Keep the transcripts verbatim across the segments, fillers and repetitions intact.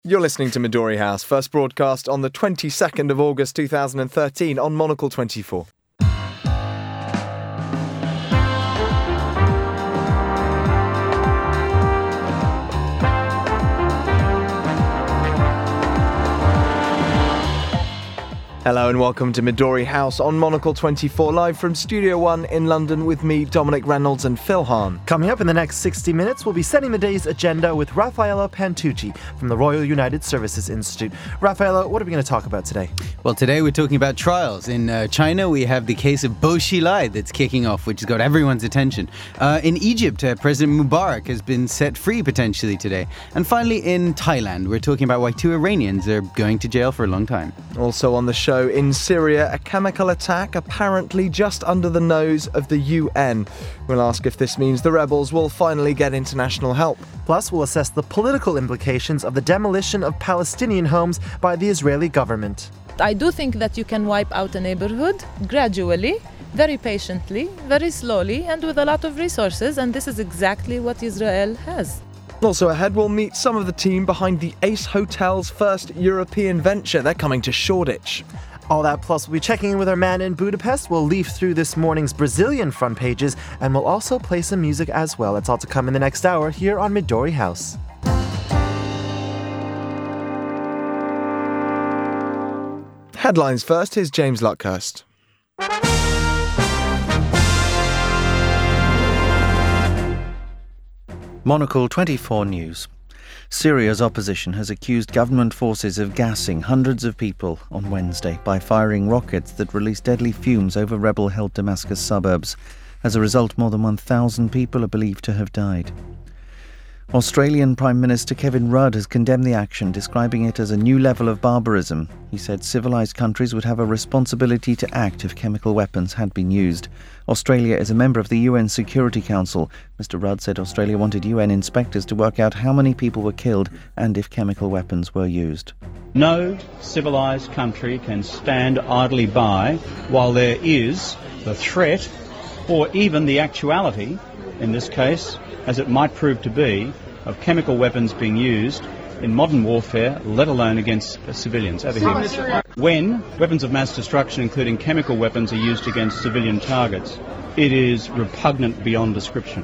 You're listening to Midori House, first broadcast on the twenty-second of August two thousand thirteen on Monocle twenty-four. Hello and welcome to Midori House on Monocle twenty-four, live from Studio One in London with me, Dominic Reynolds and Phil Hahn. Coming up in the next sixty minutes, we'll be setting the day's agenda with Raffaella Pantucci from the Royal United Services Institute. Raffaella, what are we going to talk about today? Well, today we're talking about trials. In uh, China, we have the case of Bo Xilai that's kicking off, which has got everyone's attention. Uh, in Egypt, uh, President Mubarak has been set free potentially today. And finally, in Thailand, we're talking about why two Iranians are going to jail for a long time. Also on the show, in Syria, a chemical attack apparently just under the nose of the U N. We'll ask if this means the rebels will finally get international help. Plus, we'll assess the political implications of the demolition of Palestinian homes by the Israeli government. I do think that you can wipe out a neighborhood gradually, very patiently, very slowly, and with a lot of resources, and this is exactly what Israel has. Also ahead, we'll meet some of the team behind the Ace Hotel's first European venture. They're coming to Shoreditch. All that, plus we'll be checking in with our man in Budapest. We'll leaf through this morning's Brazilian front pages, and we'll also play some music as well. It's all to come in the next hour here on Midori House. Headlines first, here's James Luckhurst. Monocle twenty-four News. Syria's opposition has accused government forces of gassing hundreds of people on Wednesday by firing rockets that released deadly fumes over rebel-held Damascus suburbs. As a result, more than one thousand people are believed to have died. Australian Prime Minister Kevin Rudd has condemned the action, describing it as a new level of barbarism. He said civilised countries would have a responsibility to act if chemical weapons had been used. Australia is a member of the U N Security Council. Mister Rudd said Australia wanted U N inspectors to work out how many people were killed and if chemical weapons were used. No civilised country can stand idly by while there is the threat or even the actuality, in this case, as it might prove to be, of chemical weapons being used in modern warfare, let alone against civilians. Over here. When weapons of mass destruction, including chemical weapons, are used against civilian targets, it is repugnant beyond description.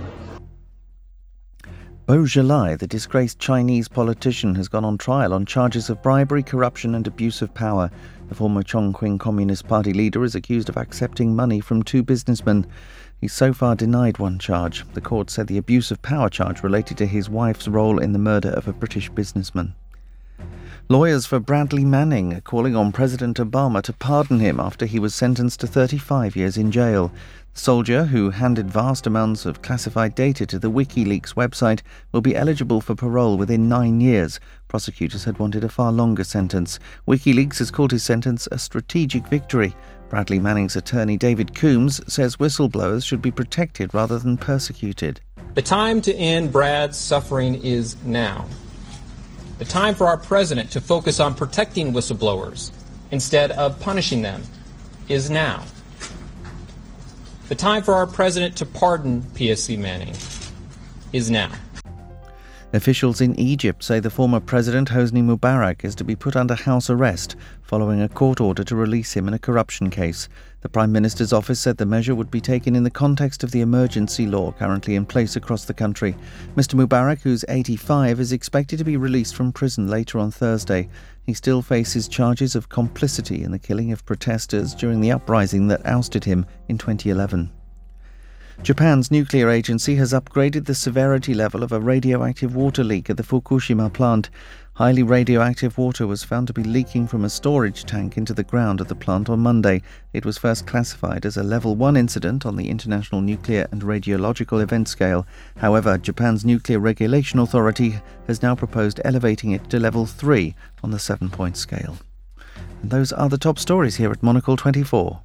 Bo Xilai, the disgraced Chinese politician, has gone on trial on charges of bribery, corruption and abuse of power. The former Chongqing Communist Party leader is accused of accepting money from two businessmen. He's so far denied one charge. The court said the abuse of power charge related to his wife's role in the murder of a British businessman. Lawyers for Bradley Manning are calling on President Obama to pardon him after he was sentenced to thirty-five years in jail. The soldier, who handed vast amounts of classified data to the WikiLeaks website, will be eligible for parole within nine years. Prosecutors had wanted a far longer sentence. WikiLeaks has called his sentence a strategic victory. Bradley Manning's attorney David Coombs says whistleblowers should be protected rather than persecuted. The time to end Brad's suffering is now. The time for our president to focus on protecting whistleblowers instead of punishing them is now. The time for our president to pardon P S C Manning is now. Officials in Egypt say the former president Hosni Mubarak is to be put under house arrest following a court order to release him in a corruption case. The Prime Minister's office said the measure would be taken in the context of the emergency law currently in place across the country. Mister Mubarak, who's eighty-five, is expected to be released from prison later on Thursday. He still faces charges of complicity in the killing of protesters during the uprising that ousted him in twenty eleven. Japan's nuclear agency has upgraded the severity level of a radioactive water leak at the Fukushima plant. Highly radioactive water was found to be leaking from a storage tank into the ground at the plant on Monday. It was first classified as a level one incident on the International Nuclear and Radiological Event Scale. However, Japan's Nuclear Regulation Authority has now proposed elevating it to level three on the seven-point scale. And those are the top stories here at Monocle twenty-four.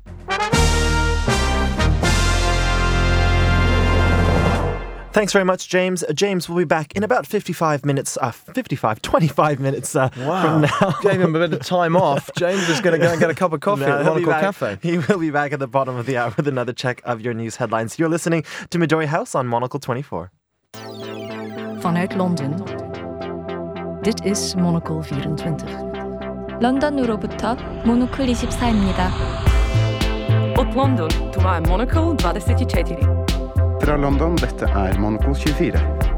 Thanks very much, James. Uh, James will be back in about fifty-five minutes, uh, fifty-five, twenty-five minutes uh, wow. from now. Gave him a bit of time off. James is going to go and get a cup of coffee no, at Monocle Cafe. He will be back at the bottom of the hour with another check of your news headlines. You're listening to Midori House on Monocle twenty-four. Vanuit Londen. Dit is Monocle vierentwintig. 런던으로부터 모노클 이십사입니다. Od London, to er Monocle tjueчетыре. Fra London, dette er Monocle tjuefire.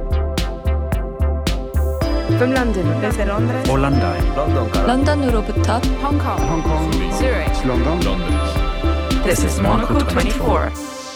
From London, desde Londres. Orlando. 런던으로부터 Hong Kong. Hong Kong. Zurich. London. This is Monocle twenty-four.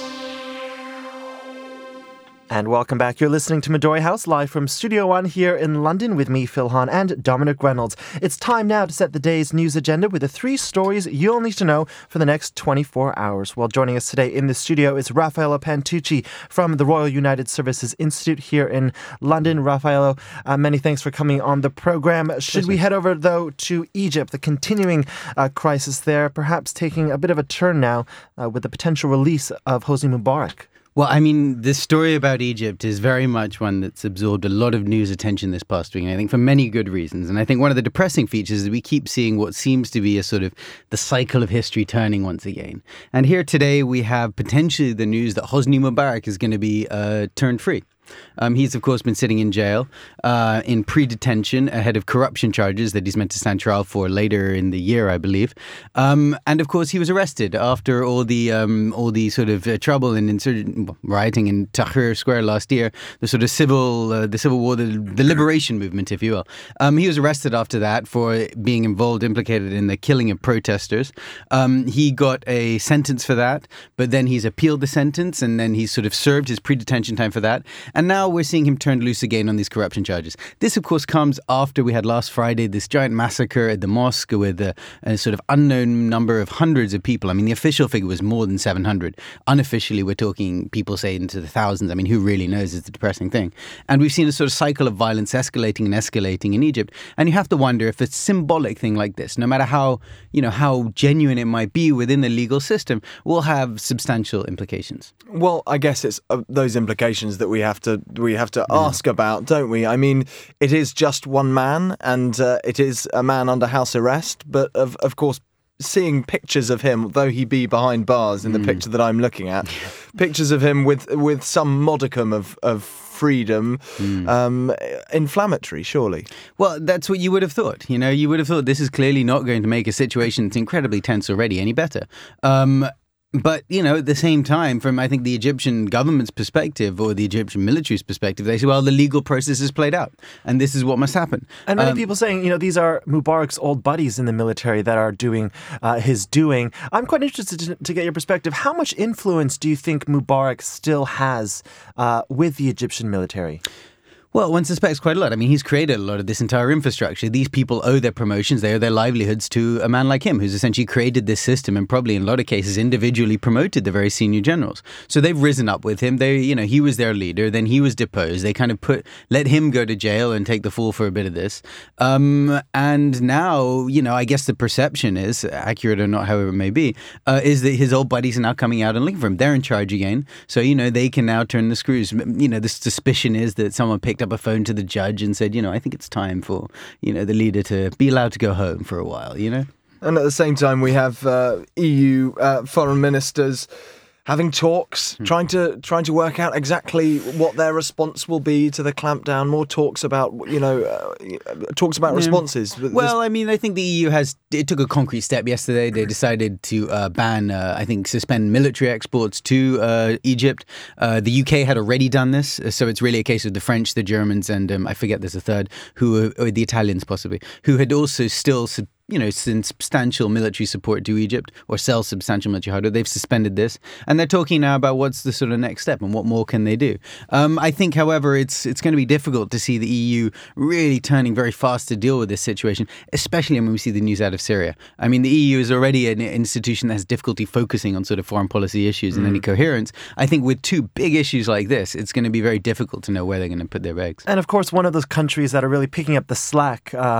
And welcome back. You're listening to Midori House live from Studio One here in London with me, Phil Hahn, and Dominic Reynolds. It's time now to set the day's news agenda with the three stories you'll need to know for the next twenty-four hours. Well, joining us today in the studio is Raffaello Pantucci from the Royal United Services Institute here in London. Raffaello, uh, many thanks for coming on the program. Should we head over, though, to Egypt, the continuing uh, crisis there, perhaps taking a bit of a turn now uh, with the potential release of Hosni Mubarak? Well, I mean, this story about Egypt is very much one that's absorbed a lot of news attention this past week, and I think for many good reasons. And I think one of the depressing features is that we keep seeing what seems to be a sort of the cycle of history turning once again. And here today we have potentially the news that Hosni Mubarak is going to be uh, turned free. Um, he's, of course, been sitting in jail uh, in pre-detention ahead of corruption charges that he's meant to stand trial for later in the year, I believe. Um, and, of course, he was arrested after all the um, all the sort of uh, trouble and insurgent rioting in Tahrir Square last year, the sort of civil uh, the civil war, the, the liberation movement, if you will. Um, he was arrested after that for being involved, implicated in the killing of protesters. Um, he got a sentence for that, but then he's appealed the sentence, and then he's sort of served his pre-detention time for that. And now we're seeing him turned loose again on these corruption charges. This, of course, comes after we had last Friday this giant massacre at the mosque with a, a sort of unknown number of hundreds of people. I mean, the official figure was more than seven hundred. Unofficially, we're talking people say into the thousands. I mean, who really knows is the depressing thing. And we've seen a sort of cycle of violence escalating and escalating in Egypt. And you have to wonder if a symbolic thing like this, no matter how, you know, how genuine it might be within the legal system, will have substantial implications. Well, I guess it's uh, those implications that we have to we have to ask about, don't we? I mean, it is just one man, and uh, it is a man under house arrest. But of of course, seeing pictures of him, though he be behind bars in the mm. picture that I'm looking at, pictures of him with with some modicum of of freedom, mm. um, inflammatory, surely. Well, that's what you would have thought. You know, you would have thought this is clearly not going to make a situation that's incredibly tense already any better. Um, But, you know, at the same time, from, I think, the Egyptian government's perspective or the Egyptian military's perspective, they say, well, the legal process is played out and this is what must happen. And many um, people saying, you know, these are Mubarak's old buddies in the military that are doing uh, his doing. I'm quite interested to, to get your perspective. How much influence do you think Mubarak still has uh, with the Egyptian military? Well, one suspects quite a lot. I mean, he's created a lot of this entire infrastructure. These people owe their promotions, they owe their livelihoods to a man like him, who's essentially created this system and probably in a lot of cases individually promoted the very senior generals. So they've risen up with him. They, you know, he was their leader, then he was deposed. They kind of put, let him go to jail and take the fall for a bit of this. Um, and now, you know, I guess the perception is, accurate or not, however it may be, uh, is that his old buddies are now coming out and looking for him. They're in charge again. So, you know, they can now turn the screws. You know, the suspicion is that someone picked up a phone to the judge and said, you know, I think it's time for, you know, the leader to be allowed to go home for a while, you know? And at the same time, we have uh, E U uh, foreign ministers having talks, hmm. trying to trying to work out exactly what their response will be to the clampdown. More talks about, you know, uh, talks about yeah. responses. Well, I mean, I think the E U has, it took a concrete step yesterday. They decided to uh, ban, uh, I think, suspend military exports to uh, Egypt. Uh, the U K had already done this, so it's really a case of the French, the Germans, and um, I forget there's a third, who or the Italians possibly, who had also still you know, substantial military support to Egypt or sell substantial military hardware. They've suspended this. And they're talking now about what's the sort of next step and what more can they do. Um, I think, however, it's it's going to be difficult to see the E U really turning very fast to deal with this situation, especially when we see the news out of Syria. I mean, the E U is already an institution that has difficulty focusing on sort of foreign policy issues mm. and any coherence. I think with two big issues like this, it's going to be very difficult to know where they're going to put their eggs. And of course, one of those countries that are really picking up the slack um,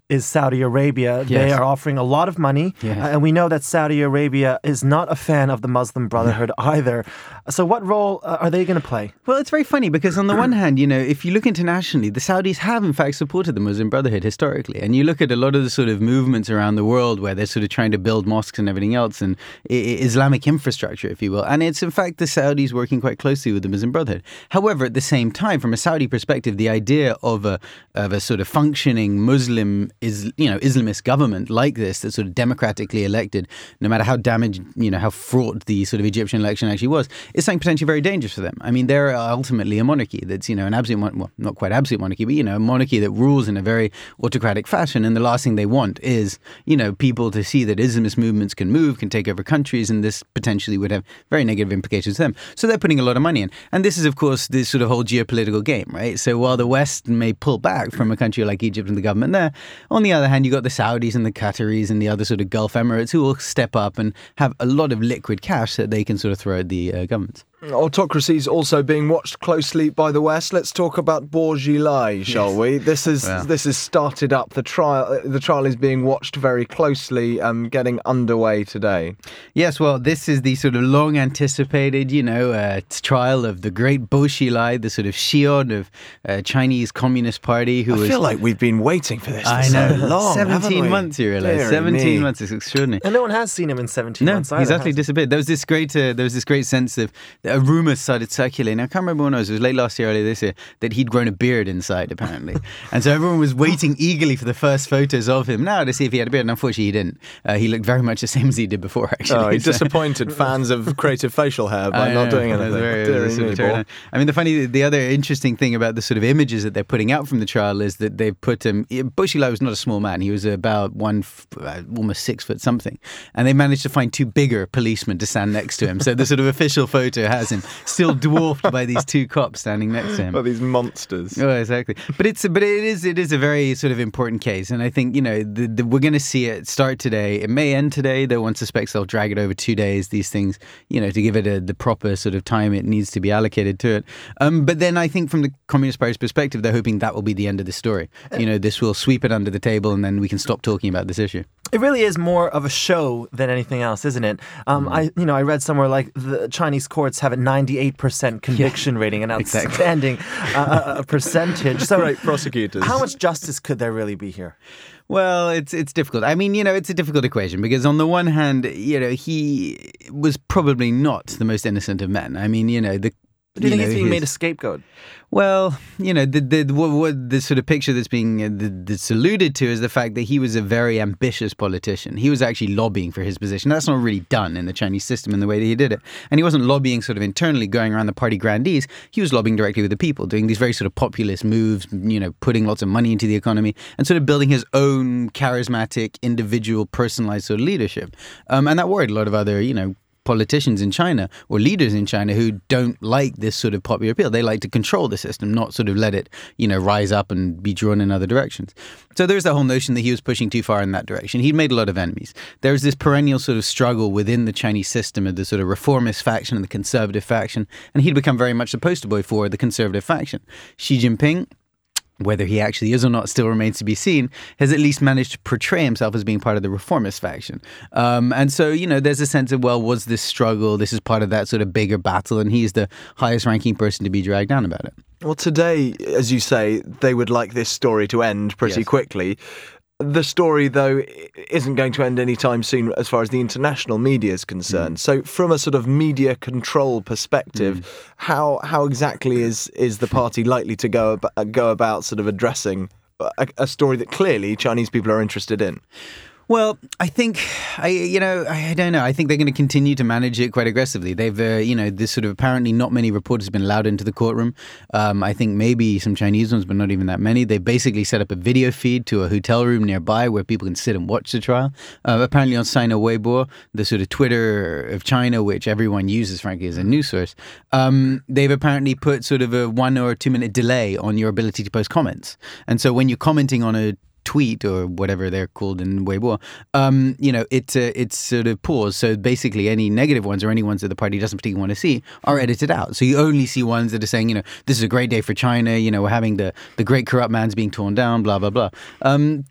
is Saudi Arabia. Yes. They are offering a lot of money. Yes. Uh, and we know that Saudi Arabia is not a fan of the Muslim Brotherhood either. So what role uh, are they going to play? Well, it's very funny because on the one hand, you know, if you look internationally, the Saudis have in fact supported the Muslim Brotherhood historically. And you look at a lot of the sort of movements around the world where they're sort of trying to build mosques and everything else and I- Islamic infrastructure, if you will. And it's in fact the Saudis working quite closely with the Muslim Brotherhood. However, at the same time, from a Saudi perspective, the idea of a of a sort of functioning Muslim is you know Islamist government like this that's sort of democratically elected, no matter how damaged, you know, how fraught the sort of Egyptian election actually was, is something potentially very dangerous for them. I mean, they're ultimately a monarchy that's, you know, an absolute, mon- well, not quite absolute monarchy, but, you know, a monarchy that rules in a very autocratic fashion. And the last thing they want is, you know, people to see that Islamist movements can move, can take over countries, and this potentially would have very negative implications for them. So they're putting a lot of money in. And this is, of course, this sort of whole geopolitical game, right? So while the West may pull back from a country like Egypt and the government there, on the other hand, you've got the Saudis and the Qataris and the other sort of Gulf Emirates who will step up and have a lot of liquid cash that they can sort of throw at the uh, governments. Autocracies also being watched closely by the West. Let's talk about Bourgilai, shall yes. we? This is well. this has started up. The trial the trial is being watched very closely, um, getting underway today. Yes, well, this is the sort of long anticipated, you know, uh, trial of the great Bourgilai, the sort of Shion of uh, Chinese Communist Party. Who I was, feel like we've been waiting for this. I for know, so long, seventeen months. You realise, Deary seventeen me. months is extraordinary. And no one has seen him in seventeen no, months. No, he's either, actually disappeared. There was this great, uh, there was this great sense of a rumour started circulating. I can't remember when it was. It was late last year, earlier this year, that he'd grown a beard inside, apparently. And so everyone was waiting eagerly for the first photos of him now to see if he had a beard. And unfortunately, he didn't. Uh, he looked very much the same as he did before, actually. Oh, he so. disappointed fans of creative facial hair by not doing anything. Very, very sort of I mean, the funny, the other interesting thing about the sort of images that they're putting out from the trial is that they've put him. Bourgilai was not a small man. He was about one, uh, almost six foot something. And they managed to find two bigger policemen to stand next to him. So the sort of official photo has him still dwarfed by these two cops standing next to him. Well, these monsters. Oh, exactly. But it's but it is it is a very sort of important case, and I think you know the, the, we're going to see it start today. It may end today, though. One suspects they'll drag it over two days. These things, you know, to give it a, the proper sort of time it needs to be allocated to it. Um, but then I think from the Communist Party's perspective, they're hoping that will be the end of the story. You know, this will sweep it under the table, and then we can stop talking about this issue. It really is more of a show than anything else, isn't it? Um, mm. I, you know, I read somewhere like the Chinese courts have a ninety-eight percent conviction yeah. rating, an outstanding exactly. uh, percentage. So, great prosecutors. How much justice could there really be here? Well, it's it's difficult. I mean, you know, it's a difficult equation because on the one hand, you know, he was probably not the most innocent of men. I mean, you know, the. Do you, you think know, he's being his, made a scapegoat? Well, you know, the the what, what the sort of picture that's being uh, the, that's alluded to is the fact that he was a very ambitious politician. He was actually lobbying for his position. That's not really done in the Chinese system in the way that he did it. And he wasn't lobbying sort of internally, going around the party grandees. He was lobbying directly with the people, doing these very sort of populist moves, you know, putting lots of money into the economy and sort of building his own charismatic, individual, personalized sort of leadership. Um, and that worried a lot of other, you know, politicians in China or leaders in China who don't like this sort of popular appeal. They like to control the system, not sort of let it, you know, rise up and be drawn in other directions. So there's the whole notion that he was pushing too far in that direction. He'd made a lot of enemies. There's this perennial sort of struggle within the Chinese system of the sort of reformist faction and the conservative faction, and he'd become very much the poster boy for the conservative faction. Xi Jinping, whether he actually is or not still remains to be seen, has at least managed to portray himself as being part of the reformist faction. Um, and so, you know, there's a sense of, well, was this struggle? This is part of that sort of bigger battle, and he's the highest ranking person to be dragged down about it. Well, today, as you say, they would like this story to end pretty yes. quickly. The story, though, isn't going to end anytime soon as far as the international media is concerned. Mm. So from a sort of media control perspective, mm. how how exactly is, is the party likely to go, ab- go about sort of addressing a, a story that clearly Chinese people are interested in? Well, I think, I you know, I don't know. I think they're going to continue to manage it quite aggressively. They've, uh, you know, this sort of apparently not many reporters have been allowed into the courtroom. Um, I think maybe some Chinese ones, but not even that many. They basically set up a video feed to a hotel room nearby where people can sit and watch the trial. Uh, apparently on Sino Weibo, the sort of Twitter of China, which everyone uses, frankly, as a news source, um, they've apparently put sort of a one or two minute delay on your ability to post comments. And so when you're commenting on a tweet or whatever they're called in Weibo, um, you know, it, uh, it's sort of paused. So basically any negative ones or any ones that the party doesn't particularly want to see are edited out. So you only see ones that are saying, you know, this is a great day for China, you know, we're having the, the great corrupt man's being torn down, blah, blah, blah. Um,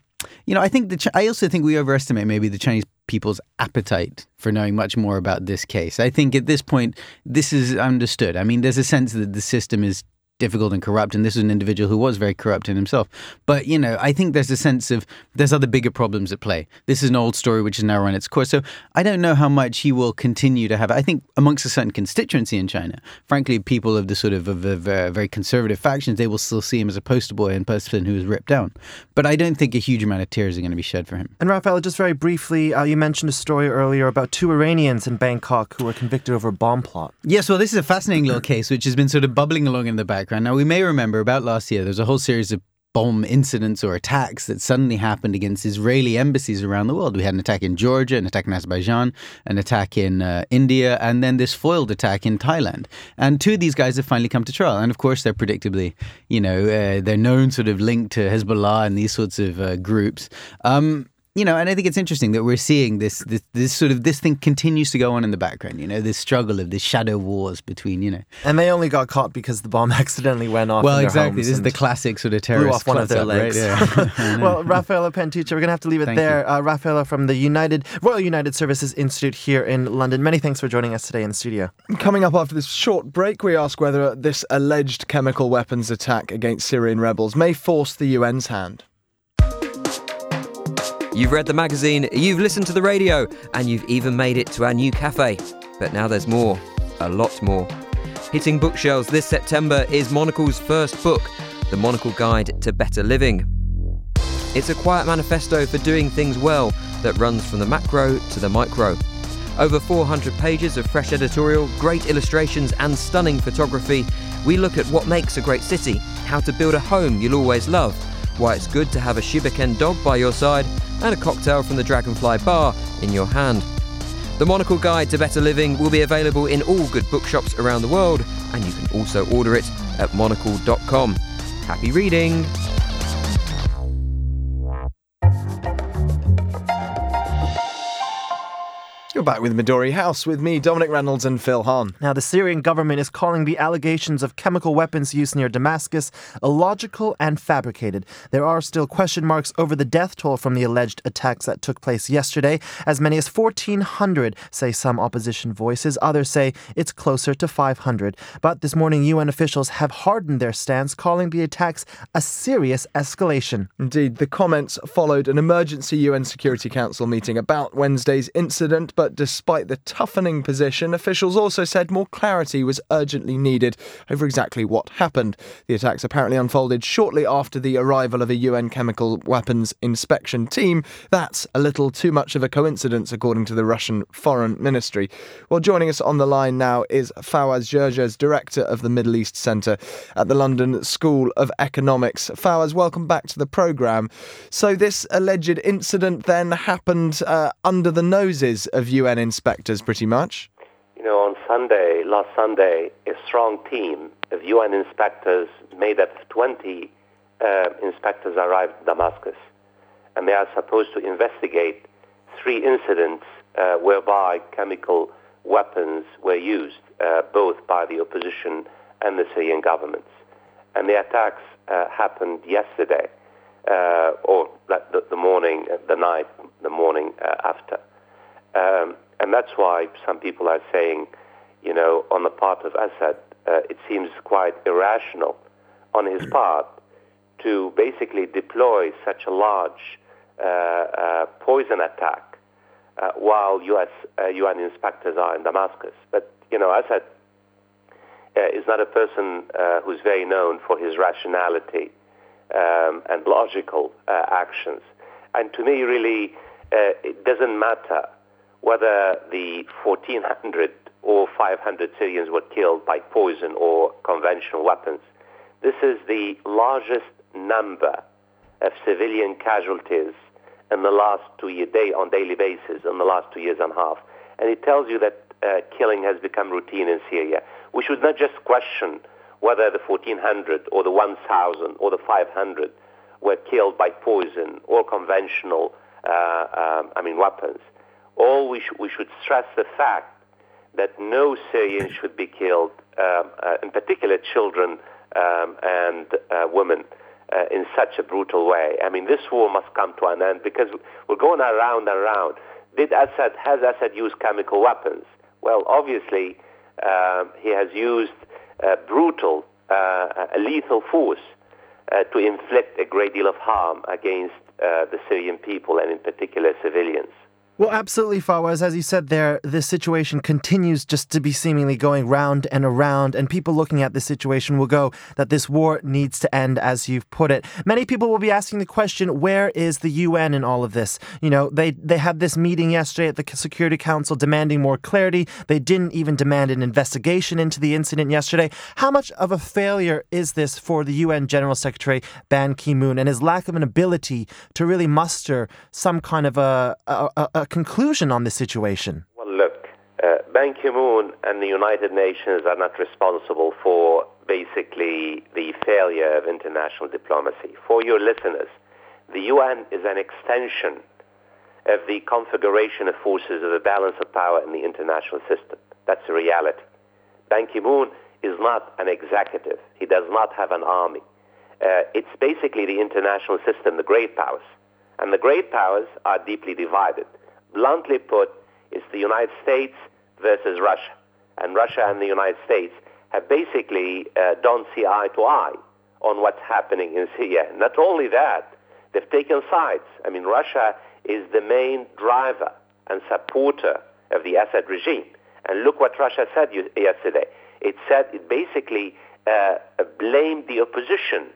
you know, I think the Ch- I also think we overestimate maybe the Chinese people's appetite for knowing much more about this case. I think at this point, this is understood. I mean, there's a sense that the system is difficult and corrupt, and this is an individual who was very corrupt in himself. But, you know, I think there's a sense of there's other bigger problems at play. This is an old story which has now run its course. So I don't know how much he will continue to have. I think amongst a certain constituency in China, frankly, people of the sort of, of, of uh, very conservative factions, they will still see him as a poster boy and person who was ripped down. But I don't think a huge amount of tears are going to be shed for him. And Raphael, just very briefly, uh, you mentioned a story earlier about two Iranians in Bangkok who were convicted over a bomb plot. Yes, well, this is a fascinating little case which has been sort of bubbling along in the background. Now, we may remember about last year, there's a whole series of bomb incidents or attacks that suddenly happened against Israeli embassies around the world. We had an attack in Georgia, an attack in Azerbaijan, an attack in uh, India, and then this foiled attack in Thailand. And two of these guys have finally come to trial. And of course, they're predictably, you know, uh, they're known sort of linked to Hezbollah and these sorts of uh, groups. Um You know, and I think it's interesting that we're seeing this, this, this sort of, this thing continues to go on in the background, you know, this struggle of this shadow wars between, you know. And they only got caught because the bomb accidentally went off. Well, in their exactly. homes This is the classic sort of terrorist. Blew off one of their up, legs. Right? Yeah. Well, Raffaella Pentuccia, we're going to have to leave it Thank there. you. Uh, Raffaella from the United Royal United Services Institute here in London. Many thanks for joining us today in the studio. Coming up after this short break, we ask whether this alleged chemical weapons attack against Syrian rebels may force the U N's hand. You've read the magazine, you've listened to the radio, and you've even made it to our new cafe. But now there's more, a lot more. Hitting bookshelves this September is Monocle's first book, The Monocle Guide to Better Living. It's a quiet manifesto for doing things well that runs from the macro to the micro. Over four hundred pages of fresh editorial, great illustrations and stunning photography, we look at what makes a great city, how to build a home you'll always love, why it's good to have a Shiba Ken dog by your side, and a cocktail from the Dragonfly Bar in your hand. The Monocle Guide to Better Living will be available in all good bookshops around the world, and you can also order it at monocle dot com. Happy reading! You're back with Midori House with me, Dominic Reynolds, and Phil Hahn. Now, the Syrian government is calling the allegations of chemical weapons use near Damascus illogical and fabricated. There are still question marks over the death toll from the alleged attacks that took place yesterday. As many as fourteen hundred, say some opposition voices. Others say it's closer to five hundred. But this morning, U N officials have hardened their stance, calling the attacks a serious escalation. Indeed, the comments followed an emergency U N Security Council meeting about Wednesday's incident, but despite the toughening position, officials also said more clarity was urgently needed over exactly what happened. The attacks apparently unfolded shortly after the arrival of a U N chemical weapons inspection team. That's a little too much of a coincidence, according to the Russian Foreign Ministry. Well, joining us on the line now is Fawaz Gerges, Director of the Middle East Centre at the London School of Economics. Fawaz, welcome back to the programme. So this alleged incident then happened uh, under the noses of U N inspectors, pretty much? You know, on Sunday, last Sunday, a strong team of U N inspectors made up of twenty uh, inspectors arrived in Damascus. And they are supposed to investigate three incidents uh, whereby chemical weapons were used, uh, both by the opposition and the Syrian governments. And the attacks uh, happened yesterday, uh, or the, the morning, the night, the morning uh, after. Um, and that's why some people are saying, you know, on the part of Assad, uh, it seems quite irrational on his part to basically deploy such a large uh, uh, poison attack uh, while U S uh, U N inspectors are in Damascus. But, you know, Assad uh, is not a person uh, who's very known for his rationality um, and logical uh, actions. And to me, really, uh, it doesn't matter whether the fourteen hundred or five hundred Syrians were killed by poison or conventional weapons. This is the largest number of civilian casualties in the last two years, day on daily basis, in the last two years and a half. And it tells you that uh, killing has become routine in Syria. We should not just question whether the fourteen hundred or the one thousand or the five hundred were killed by poison or conventional, uh, um, I mean, weapons. All we, sh- we should stress the fact that no Syrian should be killed, um, uh, in particular children um, and uh, women. uh, in such a brutal way. I mean, this war must come to an end because we're going around and around. Did Assad, has Assad used chemical weapons? Well, obviously, uh, he has used uh, brutal, uh, lethal force uh, to inflict a great deal of harm against uh, the Syrian people and in particular civilians. Well, absolutely, Fawaz. As you said there, this situation continues just to be seemingly going round and around, and people looking at this situation will go that this war needs to end, as you've put it. Many people will be asking the question, where is the U N in all of this? You know, they, they had this meeting yesterday at the Security Council demanding more clarity. They didn't even demand an investigation into the incident yesterday. How much of a failure is this for the U N General Secretary Ban Ki-moon and his lack of an ability to really muster some kind of a, a, a conclusion on this situation? Well, look, uh, Ban Ki-moon and the United Nations are not responsible for basically the failure of international diplomacy. For your listeners, the U N is an extension of the configuration of forces of the balance of power in the international system. That's a reality. Ban Ki-moon is not an executive. He does not have an army. Uh, it's basically the international system, the great powers. And the great powers are deeply divided. Bluntly put, it's the United States versus Russia. And Russia and the United States have basically uh, don't see eye to eye on what's happening in Syria. Not only that, they've taken sides. I mean, Russia is the main driver and supporter of the Assad regime. And look what Russia said yesterday. It said it basically uh, blamed the opposition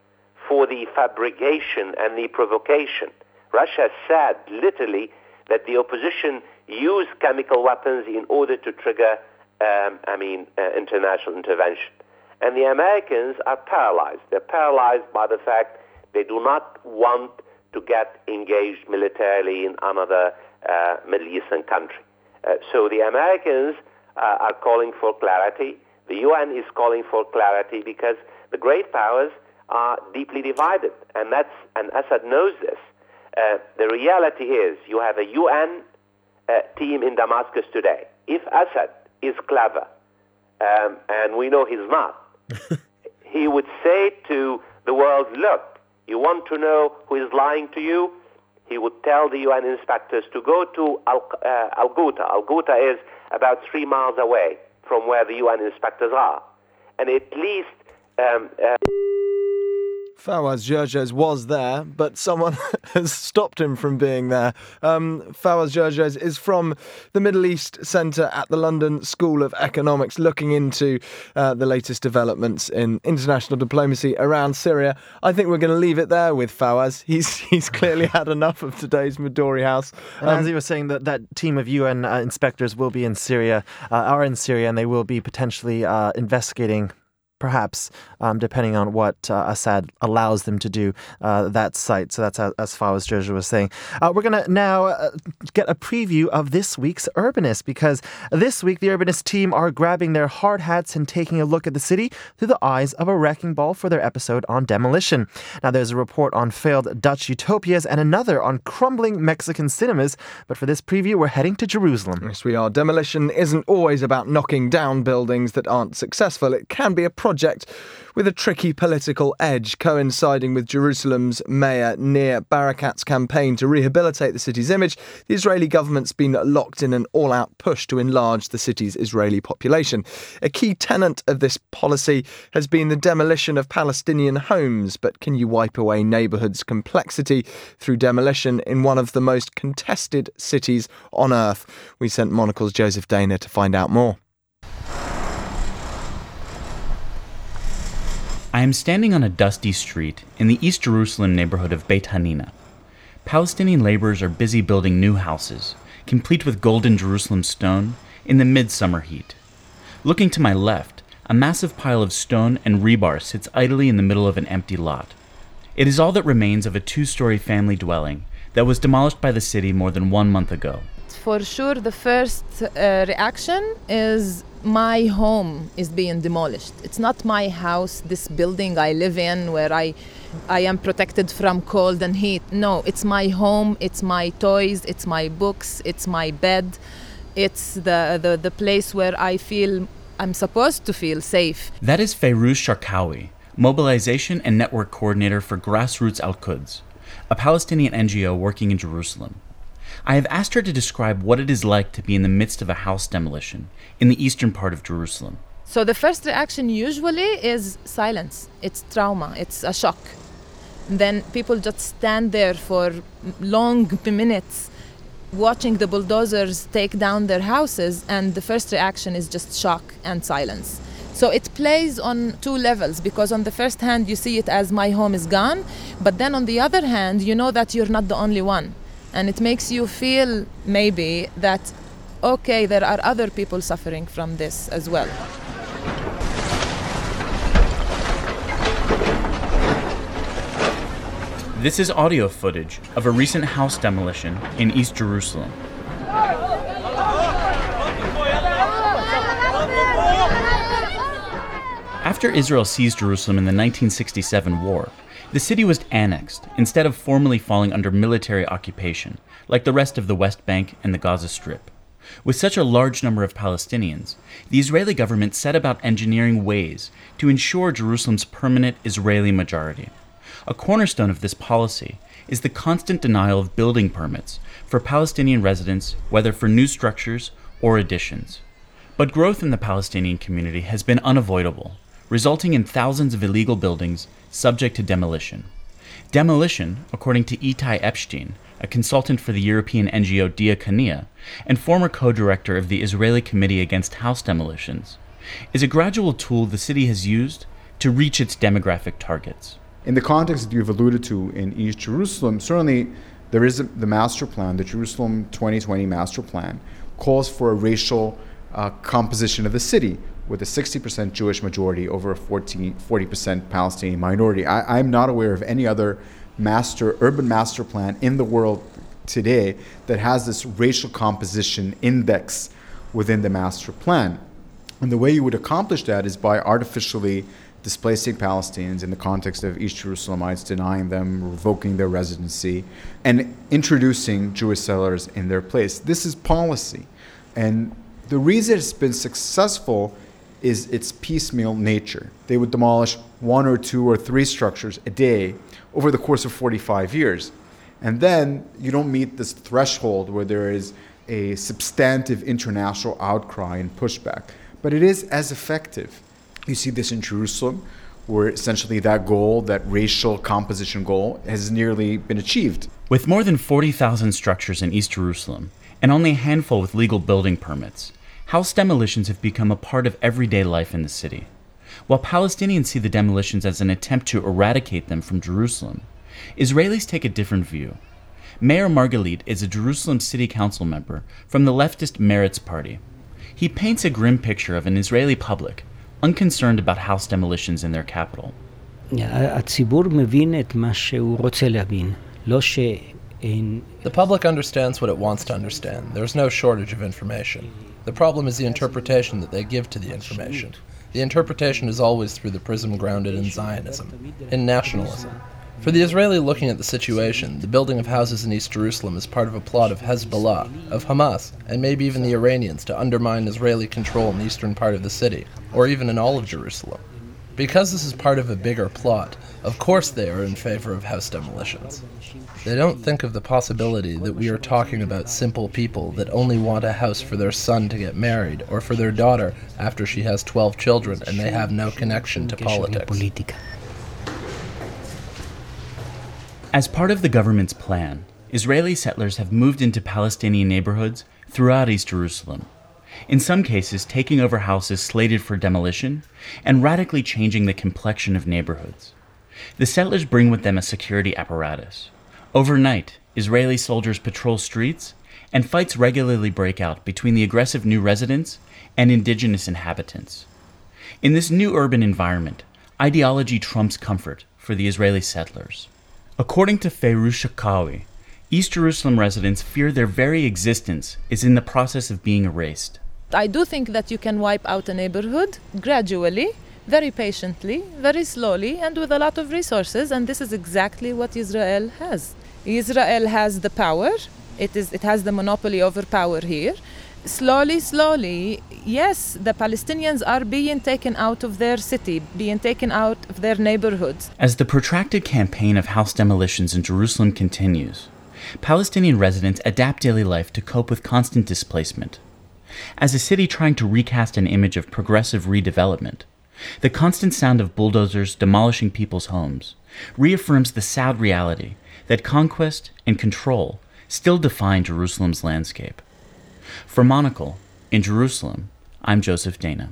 for the fabrication and the provocation. Russia said literally that the opposition used chemical weapons in order to trigger, um, I mean, uh, international intervention. And the Americans are paralyzed. They're paralyzed by the fact they do not want to get engaged militarily in another uh, Middle Eastern country. Uh, so the Americans uh, are calling for clarity. The U N is calling for clarity because the great powers are deeply divided, and that's and Assad knows this. Uh, the reality is you have a U N uh, team in Damascus today. If Assad is clever, um, and we know he's not, he would say to the world, look, you want to know who is lying to you? He would tell the U N inspectors to go to Al, uh, Al-Ghouta. Al-Ghouta is about three miles away from where the U N inspectors are. And at least... Um, uh, Fawaz Gerges was there, but someone has stopped him from being there. Um, Fawaz Gerges is from the Middle East Centre at the London School of Economics, looking into uh, the latest developments in international diplomacy around Syria. I think we're going to leave it there with Fawaz. He's he's clearly had enough of today's Midori House. And um, as he was saying, that, that team of U N uh, inspectors will be in Syria, uh, are in Syria, and they will be potentially uh, investigating perhaps, um, depending on what uh, Assad allows them to do, uh, that site. So that's as, as far as Joshua was saying. Uh, we're going to now uh, get a preview of this week's Urbanist, because this week the Urbanist team are grabbing their hard hats and taking a look at the city through the eyes of a wrecking ball for their episode on demolition. Now, there's a report on failed Dutch utopias and another on crumbling Mexican cinemas. But for this preview, we're heading to Jerusalem. Yes, we are. Demolition isn't always about knocking down buildings that aren't successful. It can be a project with a tricky political edge, coinciding with Jerusalem's mayor Nir Barakat's campaign to rehabilitate the city's image. The Israeli government's been locked in an all-out push to enlarge the city's Israeli population. A key tenet of this policy has been the demolition of Palestinian homes. But can you wipe away neighbourhoods' complexity through demolition in one of the most contested cities on earth? We sent Monocle's Joseph Dana to find out more. I am standing on a dusty street in the East Jerusalem neighborhood of Beit Hanina. Palestinian laborers are busy building new houses, complete with golden Jerusalem stone, in the midsummer heat. Looking to my left, a massive pile of stone and rebar sits idly in the middle of an empty lot. It is all that remains of a two-story family dwelling that was demolished by the city more than one month ago. For sure, the first uh, reaction is my home is being demolished. It's not my house, this building I live in where I I am protected from cold and heat. No, it's my home, it's my toys, it's my books, it's my bed. It's the, the, the place where I feel I'm supposed to feel safe. That is Fayrouz Sharkawi, mobilization and network coordinator for Grassroots Al-Quds, a Palestinian N G O working in Jerusalem. I have asked her to describe what it is like to be in the midst of a house demolition in the eastern part of Jerusalem. So the first reaction usually is silence. It's trauma. It's a shock. Then people just stand there for long minutes watching the bulldozers take down their houses, and the first reaction is just shock and silence. So it plays on two levels, because on the first hand you see it as my home is gone, but then on the other hand you know that you're not the only one. And it makes you feel maybe that, okay, there are other people suffering from this as well. This is audio footage of a recent house demolition in East Jerusalem. After Israel seized Jerusalem in the nineteen sixty-seven war, the city was annexed instead of formally falling under military occupation, like the rest of the West Bank and the Gaza Strip. With such a large number of Palestinians, the Israeli government set about engineering ways to ensure Jerusalem's permanent Israeli majority. A cornerstone of this policy is the constant denial of building permits for Palestinian residents, whether for new structures or additions. But growth in the Palestinian community has been unavoidable, resulting in thousands of illegal buildings subject to demolition. Demolition, according to Itai Epstein, a consultant for the European N G O Diakonia and former co-director of the Israeli Committee Against House Demolitions, is a gradual tool the city has used to reach its demographic targets. In the context that you've alluded to in East Jerusalem, certainly there is a, the master plan, the Jerusalem twenty twenty master plan, calls for a racial uh, composition of the city with a sixty percent Jewish majority over a forty percent Palestinian minority. I, I'm not aware of any other master urban master plan in the world today that has this racial composition index within the master plan. And the way you would accomplish that is by artificially displacing Palestinians in the context of East Jerusalemites, denying them, revoking their residency, and introducing Jewish settlers in their place. This is policy. And the reason it's been successful is its piecemeal nature. They would demolish one or two or three structures a day over the course of forty-five years. And then you don't meet this threshold where there is a substantive international outcry and pushback. But it is as effective. You see this in Jerusalem, where essentially that goal, that racial composition goal, has nearly been achieved. With more than forty thousand structures in East Jerusalem, and only a handful with legal building permits, house demolitions have become a part of everyday life in the city. While Palestinians see the demolitions as an attempt to eradicate them from Jerusalem, Israelis take a different view. Mayor Margalit is a Jerusalem City Council member from the leftist Meretz party. He paints a grim picture of an Israeli public unconcerned about house demolitions in their capital. The public understands what it wants to understand. There's no shortage of information. The problem is the interpretation that they give to the information. The interpretation is always through the prism grounded in Zionism, in nationalism. For the Israeli looking at the situation, the building of houses in East Jerusalem is part of a plot of Hezbollah, of Hamas, and maybe even the Iranians to undermine Israeli control in the eastern part of the city, or even in all of Jerusalem. Because this is part of a bigger plot, of course they are in favor of house demolitions. They don't think of the possibility that we are talking about simple people that only want a house for their son to get married, or for their daughter after she has twelve children and they have no connection to politics. As part of the government's plan, Israeli settlers have moved into Palestinian neighborhoods throughout East Jerusalem, in some cases taking over houses slated for demolition and radically changing the complexion of neighborhoods. The settlers bring with them a security apparatus. Overnight, Israeli soldiers patrol streets, and fights regularly break out between the aggressive new residents and indigenous inhabitants. In this new urban environment, ideology trumps comfort for the Israeli settlers. According to Feyrush Shakawi, East Jerusalem residents fear their very existence is in the process of being erased. I do think that you can wipe out a neighborhood gradually, very patiently, very slowly, and with a lot of resources, and this is exactly what Israel has. Israel has the power, it is, it has the monopoly over power here, slowly, slowly, yes, the Palestinians are being taken out of their city, being taken out of their neighborhoods. As the protracted campaign of house demolitions in Jerusalem continues, Palestinian residents adapt daily life to cope with constant displacement. As a city trying to recast an image of progressive redevelopment, the constant sound of bulldozers demolishing people's homes reaffirms the sad reality that conquest and control still define Jerusalem's landscape. For Monocle, in Jerusalem, I'm Joseph Dana.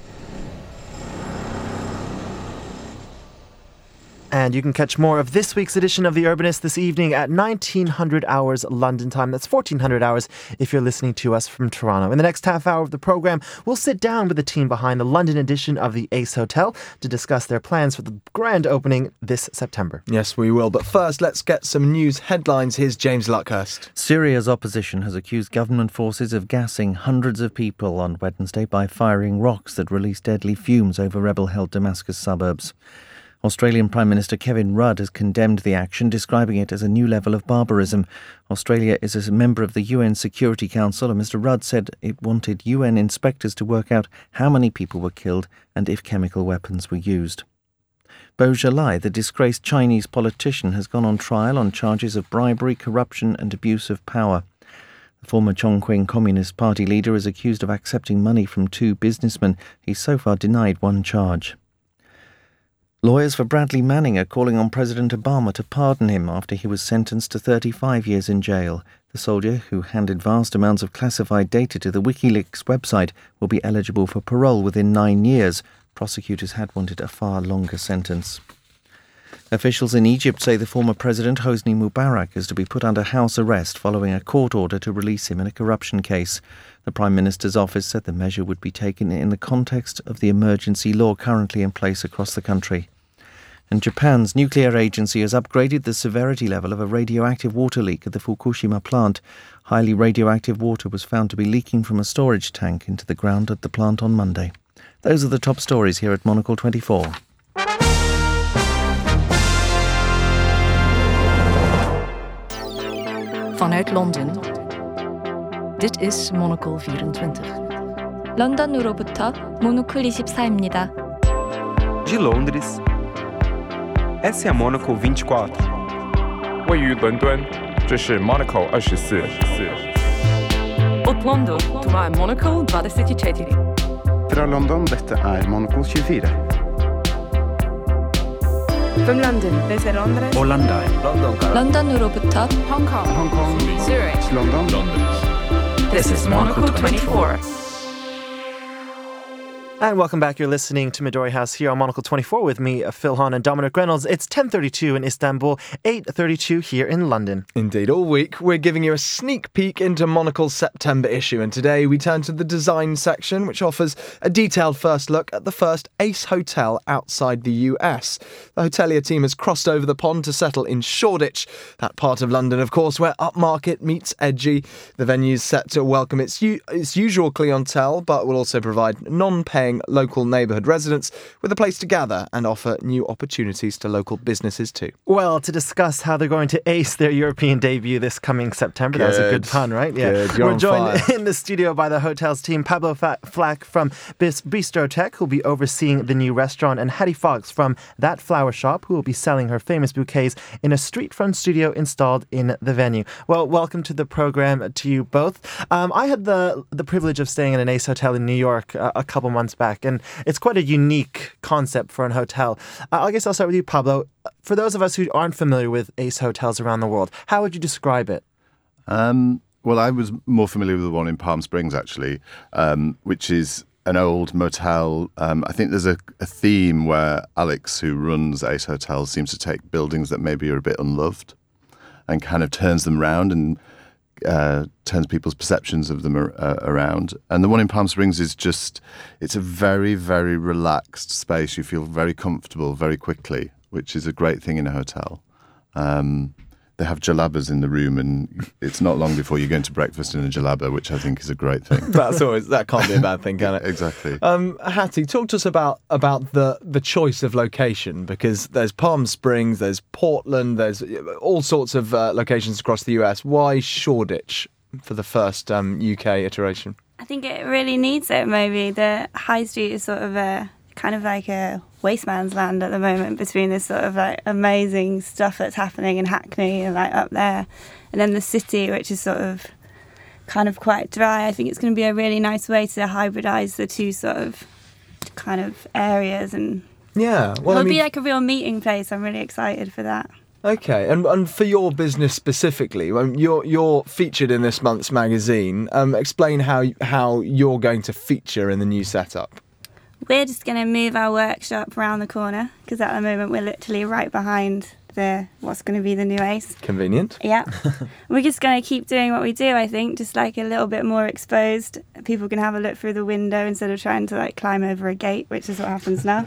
And you can catch more of this week's edition of The Urbanist this evening at nineteen hundred hours London time. That's fourteen hundred hours if you're listening to us from Toronto. In the next half hour of the program, we'll sit down with the team behind the London edition of the Ace Hotel to discuss their plans for the grand opening this September. Yes, we will. But first, let's get some news headlines. Here's James Luckhurst. Syria's opposition has accused government forces of gassing hundreds of people on Wednesday by firing rocks that released deadly fumes over rebel-held Damascus suburbs. Australian Prime Minister Kevin Rudd has condemned the action, describing it as a new level of barbarism. Australia is a member of the U N Security Council, and Mister Rudd said it wanted U N inspectors to work out how many people were killed and if chemical weapons were used. Bo Xilai, the disgraced Chinese politician, has gone on trial on charges of bribery, corruption and abuse of power. The former Chongqing Communist Party leader is accused of accepting money from two businessmen. He's so far denied one charge. Lawyers for Bradley Manning are calling on President Obama to pardon him after he was sentenced to thirty-five years in jail. The soldier, who handed vast amounts of classified data to the WikiLeaks website, will be eligible for parole within nine years. Prosecutors had wanted a far longer sentence. Officials in Egypt say the former president Hosni Mubarak is to be put under house arrest following a court order to release him in a corruption case. The Prime Minister's office said the measure would be taken in the context of the emergency law currently in place across the country. And Japan's nuclear agency has upgraded the severity level of a radioactive water leak at the Fukushima plant. Highly radioactive water was found to be leaking from a storage tank into the ground at the plant on Monday. Those are the top stories here at Monocle twenty-four. Vanuit Londen. Dit is Monocle vierentwintig. 런던으로부터 모노클 이십사입니다. De Londres. Essa é a Monocle vinte e quatro. 位于伦敦，这是 Monocle 二十四。 Od London, това е Monocle двадесет и четири. Fra London, dette er Monocle tjuefire. From London, this is Londres. Orlando. 런던으로부터 Hong Kong. Hong Kong. Zurich. London. This is Monocle twenty-four. And welcome back. You're listening to Midori House here on Monocle twenty-four with me, Phil Hahn and Dominic Reynolds. It's ten thirty-two in Istanbul, eight thirty-two here in London. Indeed, all week we're giving you a sneak peek into Monocle's September issue, and today we turn to the design section, which offers a detailed first look at the first Ace Hotel outside the U S. The hotelier team has crossed over the pond to settle in Shoreditch, that part of London, of course, where upmarket meets edgy. The venue's set to welcome its, u- its usual clientele, but will also provide non-paying local neighbourhood residents with a place to gather and offer new opportunities to local businesses too. Well, to discuss how they're going to ace their European debut this coming September. Good. That was a good pun, right? Yeah. Good. You're We're on joined fire. in the studio by the hotel's team, Pablo Fa- Flack from Bis- Bistro Tech, who'll be overseeing the new restaurant, and Hattie Fox from That Flower Shop, who will be selling her famous bouquets in a street front studio installed in the venue. Well, welcome to the program to you both. Um, I had the the privilege of staying in an Ace Hotel in New York uh, a couple months back, and it's quite a unique concept for an hotel. Uh, I guess I'll start with you, Pablo. For those of us who aren't familiar with Ace Hotels around the world, how would you describe it? Um, well, I was more familiar with the one in Palm Springs, actually, um, which is an old motel. Um, I think there's a, a theme where Alex, who runs Ace Hotels, seems to take buildings that maybe are a bit unloved and kind of turns them around and Uh, turns people's perceptions of them ar- uh, around. And the one in Palm Springs is just, it's a very, very relaxed space. You feel very comfortable very quickly, which is a great thing in a hotel. Um, they have jalabas in the room, and it's not long before you're going to breakfast in a jalaba, which I think is a great thing. That's always, that can't be a bad thing, can it? Exactly. Um, Hattie, talk to us about about the, the choice of location, because there's Palm Springs, there's Portland, there's all sorts of uh, locations across the U S. Why Shoreditch for the first um, U K iteration? I think it really needs it, maybe. The high street is sort of a kind of like a waste man's land at the moment between this sort of like amazing stuff that's happening in Hackney and like up there, and then the city, which is sort of kind of quite dry. I think it's going to be a really nice way to hybridise the two sort of kind of areas, and yeah, well, it'll I mean, be like a real meeting place. I'm really excited for that. Okay, and and for your business specifically, when you're you're featured in this month's magazine, um, explain how how you're going to feature in the new setup. We're just going to move our workshop around the corner because at the moment we're literally right behind the what's going to be the new Ace. Convenient. Yeah, we're just going to keep doing what we do. I think just like a little bit more exposed. People can have a look through the window instead of trying to like climb over a gate, which is what happens now.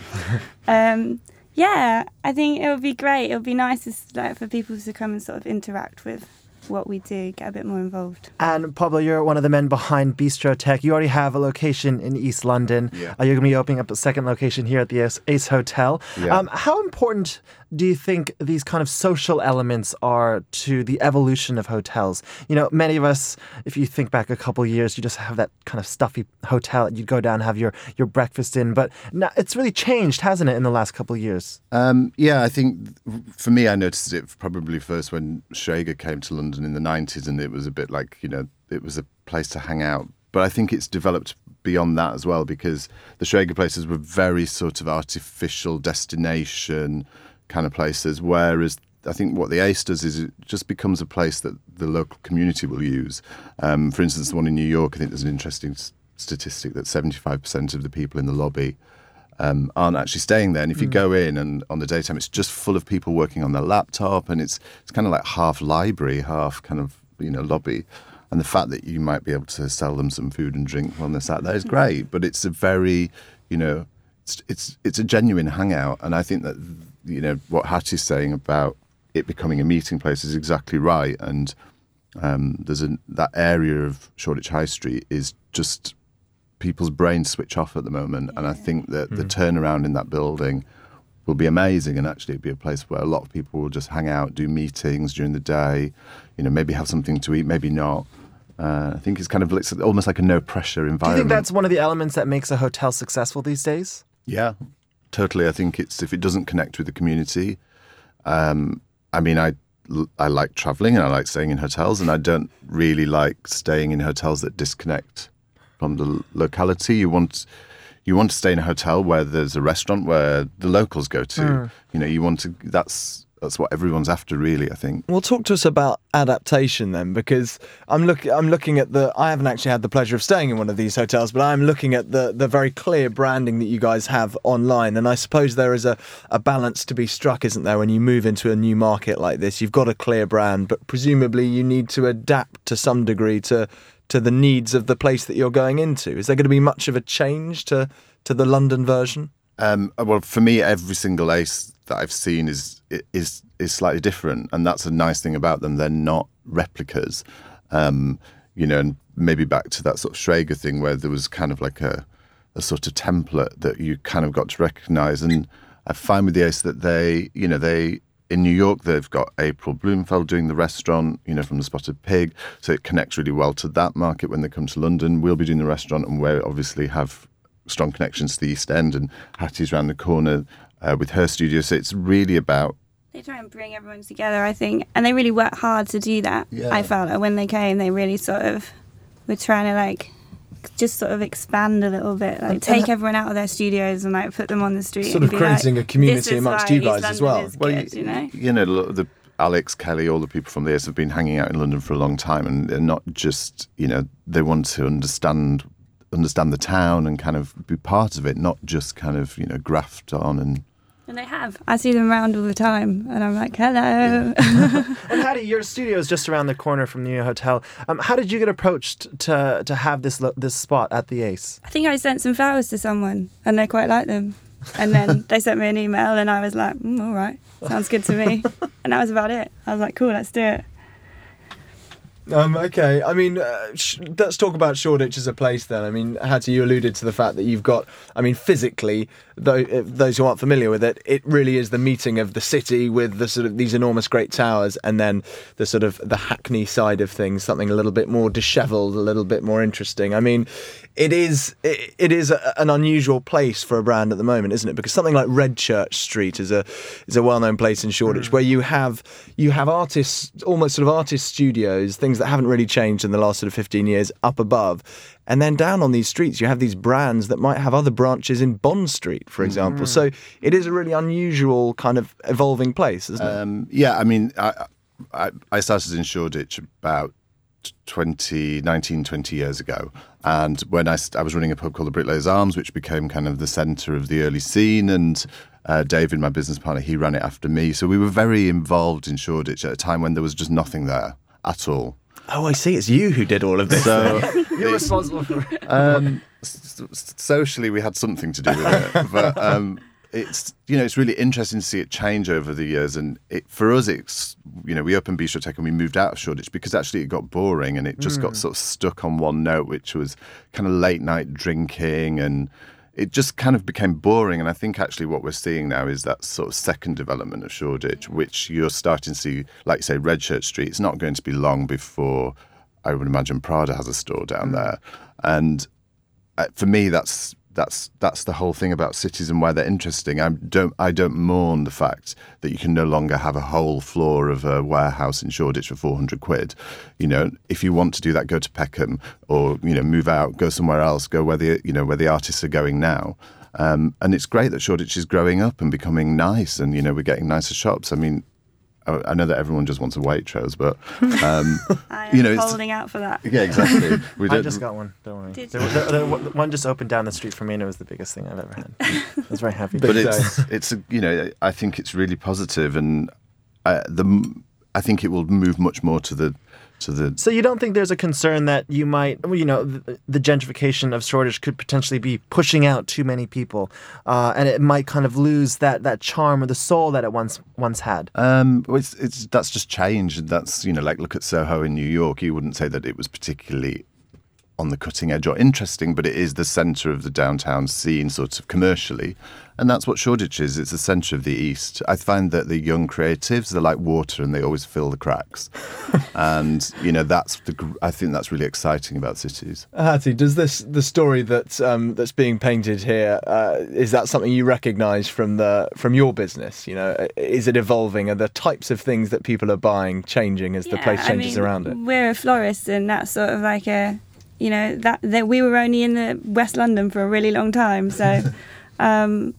um, Yeah, I think it would be great. It would be nice to, like, for people to come and sort of interact with what we do, get a bit more involved. And Pablo, you're one of the men behind Bistro Tech. You already have a location in East London. Yeah. Uh, you're going to be opening up a second location here at the Ace, Ace Hotel. Yeah. Um, how important do you think these kind of social elements are to the evolution of hotels? You know, many of us, if you think back a couple of years, you just have that kind of stuffy hotel. You'd go down and have your, your breakfast in. But now it's really changed, hasn't it, in the last couple of years? Um, yeah, I think for me, I noticed it probably first when Schrager came to London in the nineties, and it was a bit like, you know, it was a place to hang out. But I think it's developed beyond that as well, because the Schrager places were very sort of artificial destination kind of places, whereas I think what the Ace does is it just becomes a place that the local community will use. Um, for instance, the one in New York, I think there's an interesting s- statistic that seventy-five percent of the people in the lobby um, aren't actually staying there. And if you Mm. go in and on the daytime, it's just full of people working on their laptop, and it's it's kind of like half library, half kind of, you know, lobby. And the fact that you might be able to sell them some food and drink when they're sat there is great, but it's a very, you know, it's it's it's a genuine hangout. And I think that, you know, what Hattie's saying about it becoming a meeting place is exactly right. And um, there's a, that area of Shoreditch High Street is just people's brains switch off at the moment. And I think that the turnaround in that building will be amazing, and actually it'd be a place where a lot of people will just hang out, do meetings during the day, you know, maybe have something to eat, maybe not. Uh, I think it's kind of it's almost like a no-pressure environment. Do you think that's one of the elements that makes a hotel successful these days? Yeah, totally. I think it's if it doesn't connect with the community. Um, I mean, I, I like travelling and I like staying in hotels, and I don't really like staying in hotels that disconnect from the locality. You want you want to stay in a hotel where there's a restaurant where the locals go to. Mm. You know, you want to. That's that's what everyone's after, really, I think. Well, talk to us about adaptation then, because I'm look I'm looking at the. I haven't actually had the pleasure of staying in one of these hotels, but I'm looking at the the very clear branding that you guys have online, and I suppose there is a, a balance to be struck, isn't there, when you move into a new market like this? You've got a clear brand, but presumably you need to adapt to some degree to to the needs of the place that you're going into. Is there going to be much of a change to to the London version? Um, well, for me, every single Ace that I've seen is is is slightly different, and that's a nice thing about them. They're not replicas, um, you know. And maybe back to that sort of Schrager thing, where there was kind of like a a sort of template that you kind of got to recognise. And I find with the Ace that they, you know, they in New York they've got April Bloomfeld doing the restaurant, you know, from the Spotted Pig, so it connects really well to that market. When they come to London, we'll be doing the restaurant, and we obviously have strong connections to the East End, and Hattie's around the corner uh, with her studio. So it's really about... They try and bring everyone together, I think, and they really work hard to do that. Yeah. I felt like when they came, they really sort of were trying to like just sort of expand a little bit, like And- take and- everyone out of their studios and like put them on the street. Sort and of be creating like, a community "This is amongst why you guys East as London well." is Well, good, you know? You know, lo- the Alex, Kelly, all the people from the Ace have been hanging out in London for a long time, and they're not just, you know, they want to understand understand the town and kind of be part of it, not just kind of, you know, graft on and... And they have. I see them around all the time, and I'm like, hello. And Hattie, your studio is just around the corner from the new hotel. Um, how did you get approached to to have this lo- this spot at the Ace? I think I sent some flowers to someone, and they quite liked them. And then they sent me an email, and I was like, mm, all right, sounds good to me. And that was about it. I was like, cool, let's do it. Um, okay, I mean, uh, sh- let's talk about Shoreditch as a place then. I mean, Hattie, you alluded to the fact that you've got, I mean, physically, though, those who aren't familiar with it, it really is the meeting of the city with the sort of these enormous great towers, and then the sort of the Hackney side of things, something a little bit more dishevelled, a little bit more interesting. I mean, it is it, it is a, an unusual place for a brand at the moment, isn't it? Because something like Redchurch Street is a is a well-known place in Shoreditch mm. where you have you have artists, almost sort of artist studios, things that haven't really changed in the last sort of fifteen years up above. And then down on these streets, you have these brands that might have other branches in Bond Street, for example. Mm. So it is a really unusual kind of evolving place, isn't um, it? Yeah, I mean, I, I, I started in Shoreditch about twenty, nineteen, twenty years ago. And when I, I was running a pub called the Bricklayers Arms, which became kind of the centre of the early scene. And uh, David, my business partner, he ran it after me. So we were very involved in Shoreditch at a time when there was just nothing there at all. Oh, I see. It's you who did all of this. So You're responsible for it. Um, s- s- socially, we had something to do with it. But um, it's, you know, it's really interesting to see it change over the years. And it, for us, it's, you know, we opened Bistro and we moved out of Shoreditch because actually it got boring and it just mm. got sort of stuck on one note, which was kind of late night drinking, and it just kind of became boring. And I think actually what we're seeing now is that sort of second development of Shoreditch, which you're starting to see, like you say, Redchurch Street. It's not going to be long before I would imagine Prada has a store down there. And uh, for me, that's that's that's the whole thing about cities and why they're interesting. I don't I don't mourn the fact that you can no longer have a whole floor of a warehouse in Shoreditch for four hundred quid. You know, if you want to do that, go to Peckham, or, you know, move out, go somewhere else, go where the, you know, where the artists are going now. Um, and it's great that Shoreditch is growing up and becoming nice, and, you know, we're getting nicer shops. I mean, I know that everyone just wants a Waitrose, but um, I am you know, it's, holding out for that. Yeah, exactly. We I just got one. Don't worry. Did there, there, there, one just opened down the street from me, and it was the biggest thing I've ever had. I was very happy. But it's, it's a, you know, I think it's really positive, and uh, the I think it will move much more to the to the. So you don't think there's a concern that you might, you know, the, the gentrification of Shoreditch could potentially be pushing out too many people, uh, and it might kind of lose that, that charm or the soul that it once once had? Um, well, it's, it's that's just changed. That's, you know, like look at Soho in New York. You wouldn't say that it was particularly on the cutting edge or interesting, but it is the centre of the downtown scene, sort of commercially. And that's what Shoreditch is. It's the centre of the East. I find that the young creatives, they're like water and they always fill the cracks. And, you know, that's the, I think that's really exciting about cities. Hattie, does this, the story that, um, that's being painted here, uh, is that something you recognise from the from your business? You know, is it evolving? Are the types of things that people are buying changing as yeah, the place changes I mean, around it? We're a florist, and that's sort of like a, you know, that, that we were only in the West London for a really long time. So um,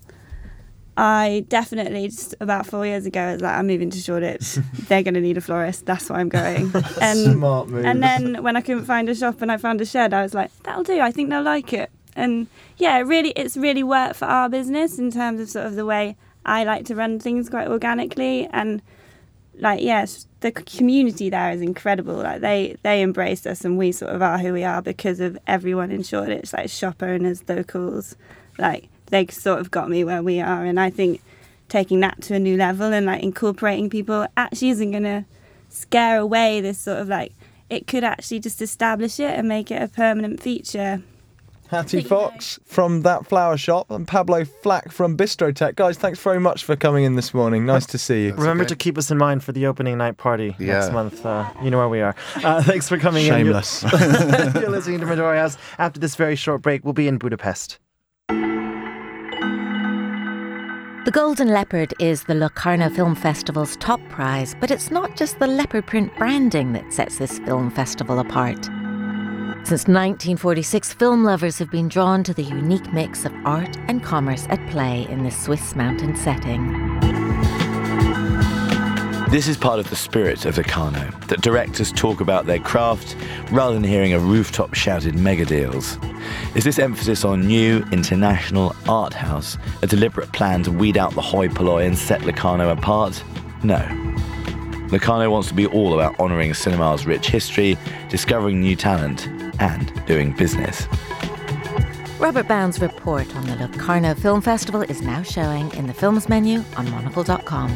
I definitely, just about four years ago, I was like, I'm moving to Shoreditch. They're going to need a florist. That's why I'm going. And, Smart move. And then when I couldn't find a shop and I found a shed, I was like, that'll do. I think they'll like it. And yeah, it really, it's really worked for our business in terms of sort of the way I like to run things quite organically. And like, yes, the community there is incredible. Like they, they embraced us, and we sort of are who we are because of everyone in Shoreditch, like shop owners, locals. Like they sort of got me where we are, and I think taking that to a new level and like incorporating people actually isn't going to scare away this sort of like, it could actually just establish it and make it a permanent feature. Hattie Fox from That Flower Shop and Pablo Flack from Bistrotech. Guys, thanks very much for coming in this morning. Nice to see you. Remember okay. to keep us in mind for the opening night party yeah. next month. Uh, you know where we are. Uh, thanks for coming Shameless. in. Shameless. You're listening to Midori House. After this very short break, we'll be in Budapest. The Golden Leopard is the Locarno Film Festival's top prize, but it's not just the leopard print branding that sets this film festival apart. Since nineteen forty-six, film lovers have been drawn to the unique mix of art and commerce at play in this Swiss mountain setting. This is part of the spirit of Locarno, that directors talk about their craft rather than hearing a rooftop shouted mega deals. Is this emphasis on new, international art house a deliberate plan to weed out the hoi polloi and set Locarno apart? No. Locarno wants to be all about honouring cinema's rich history, discovering new talent, and doing business. Robert Bound's report on the Locarno Film Festival is now showing in the films menu on monocle dot com.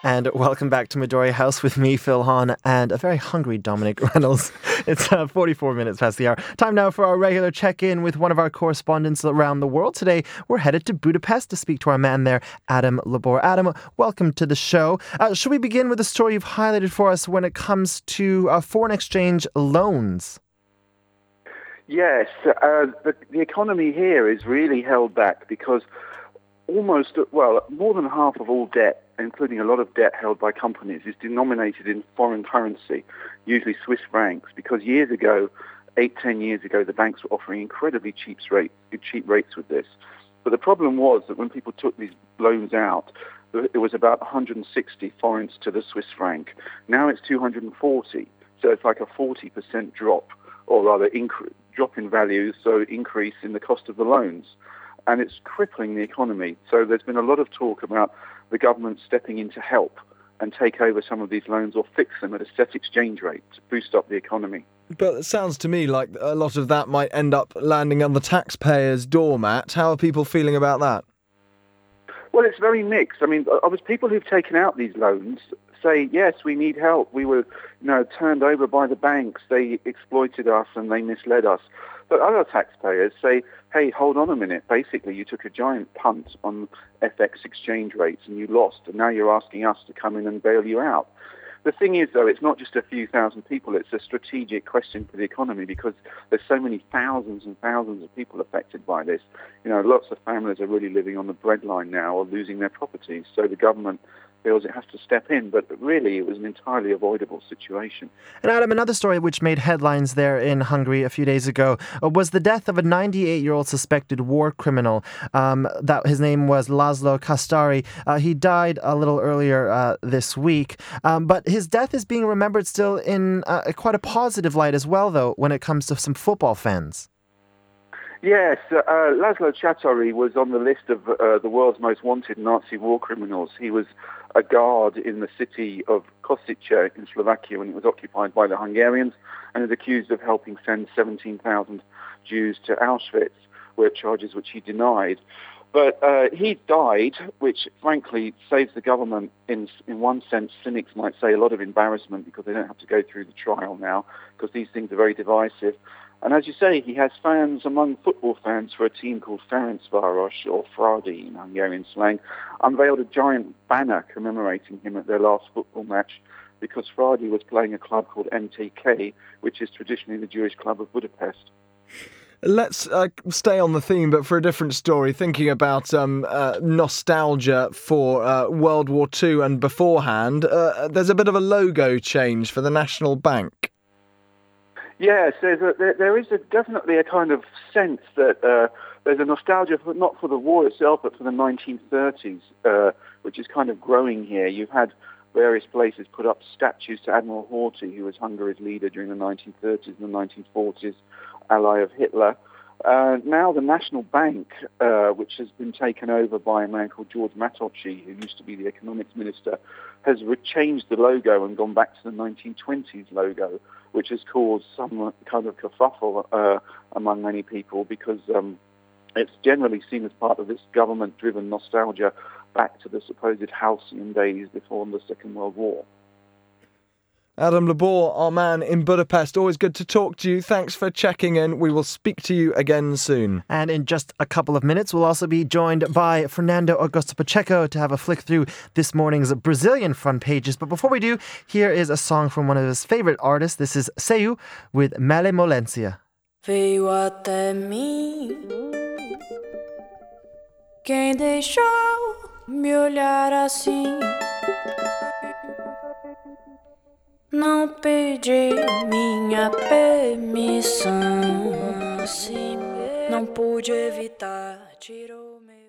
And welcome back to Midori House with me, Phil Hahn, and a very hungry Dominic Reynolds. It's uh, forty-four minutes past the hour. Time now for our regular check-in with one of our correspondents around the world. Today, we're headed to Budapest to speak to our man there, Adam Labor. Adam, welcome to the show. Uh, should we begin with the story you've highlighted for us when it comes to uh, foreign exchange loans? Yes, uh, the, the economy here is really held back because almost, well, more than half of all debt, including a lot of debt held by companies, is denominated in foreign currency, usually Swiss francs, because years ago, eight, ten years ago, the banks were offering incredibly cheap, rate, cheap rates with this. But the problem was that when people took these loans out, it was about one hundred sixty forints to the Swiss franc. Now it's two hundred forty, so it's like a forty percent drop, or rather incre- drop in value, so increase in the cost of the loans. And it's crippling the economy. So there's been a lot of talk about the government stepping in to help and take over some of these loans or fix them at a set exchange rate to boost up the economy. But it sounds to me like a lot of that might end up landing on the taxpayer's doormat. How are people feeling about that? Well, it's very mixed. I mean, obviously people who've taken out these loans say, yes, we need help. We were, you know, turned over by the banks. They exploited us and they misled us. But other taxpayers say, hey, hold on a minute. Basically, you took a giant punt on F X exchange rates and you lost, and now you're asking us to come in and bail you out. The thing is, though, it's not just a few thousand people. It's a strategic question for the economy because there's so many thousands and thousands of people affected by this. You know, lots of families are really living on the breadline now or losing their properties. So the government feels it has to step in, but really it was an entirely avoidable situation. And Adam, another story which made headlines there in Hungary a few days ago uh, was the death of a ninety-eight-year-old suspected war criminal. Um, that his name was Laszlo Kastari. Uh, he died a little earlier uh, this week, um, but his death is being remembered still in uh, quite a positive light as well, though, when it comes to some football fans. Yes, uh, Laszlo Kastari was on the list of uh, the world's most wanted Nazi war criminals. He was a guard in the city of Košice in Slovakia when it was occupied by the Hungarians and is accused of helping send seventeen thousand Jews to Auschwitz, were charges which he denied. But uh, he died, which frankly saves the government, in in one sense, cynics might say, a lot of embarrassment because they don't have to go through the trial now because these things are very divisive. And as you say, he has fans among football fans for a team called Ferencváros, or Fradi in Hungarian slang, unveiled a giant banner commemorating him at their last football match because Fradi was playing a club called M T K, which is traditionally the Jewish club of Budapest. Let's uh, stay on the theme, but for a different story, thinking about um, uh, nostalgia for uh, World War Two and beforehand, uh, there's a bit of a logo change for the National Bank. Yes, there's a, there, there is a, definitely a kind of sense that uh, there's a nostalgia, for, not for the war itself, but for the nineteen thirties, uh, which is kind of growing here. You've had various places put up statues to Admiral Horthy, who was Hungary's leader during the nineteen thirties and the nineteen forties, ally of Hitler. Uh, now the National Bank, uh, which has been taken over by a man called George Matocci, who used to be the economics minister, has re- changed the logo and gone back to the nineteen twenties logo, which has caused some kind of kerfuffle uh, among many people because um, it's generally seen as part of this government-driven nostalgia back to the supposed halcyon days before the Second World War. Adam Labor, our man in Budapest, always good to talk to you. Thanks for checking in. We will speak to you again soon. And in just a couple of minutes, we'll also be joined by Fernando Augusto Pacheco to have a flick through this morning's Brazilian front pages. But before we do, here is a song from one of his favorite artists. This is Seyu with Malemolência. Veio até mim quem deixou me olhar assim. Não pedi minha permissão, assim não pude evitar, tirou meu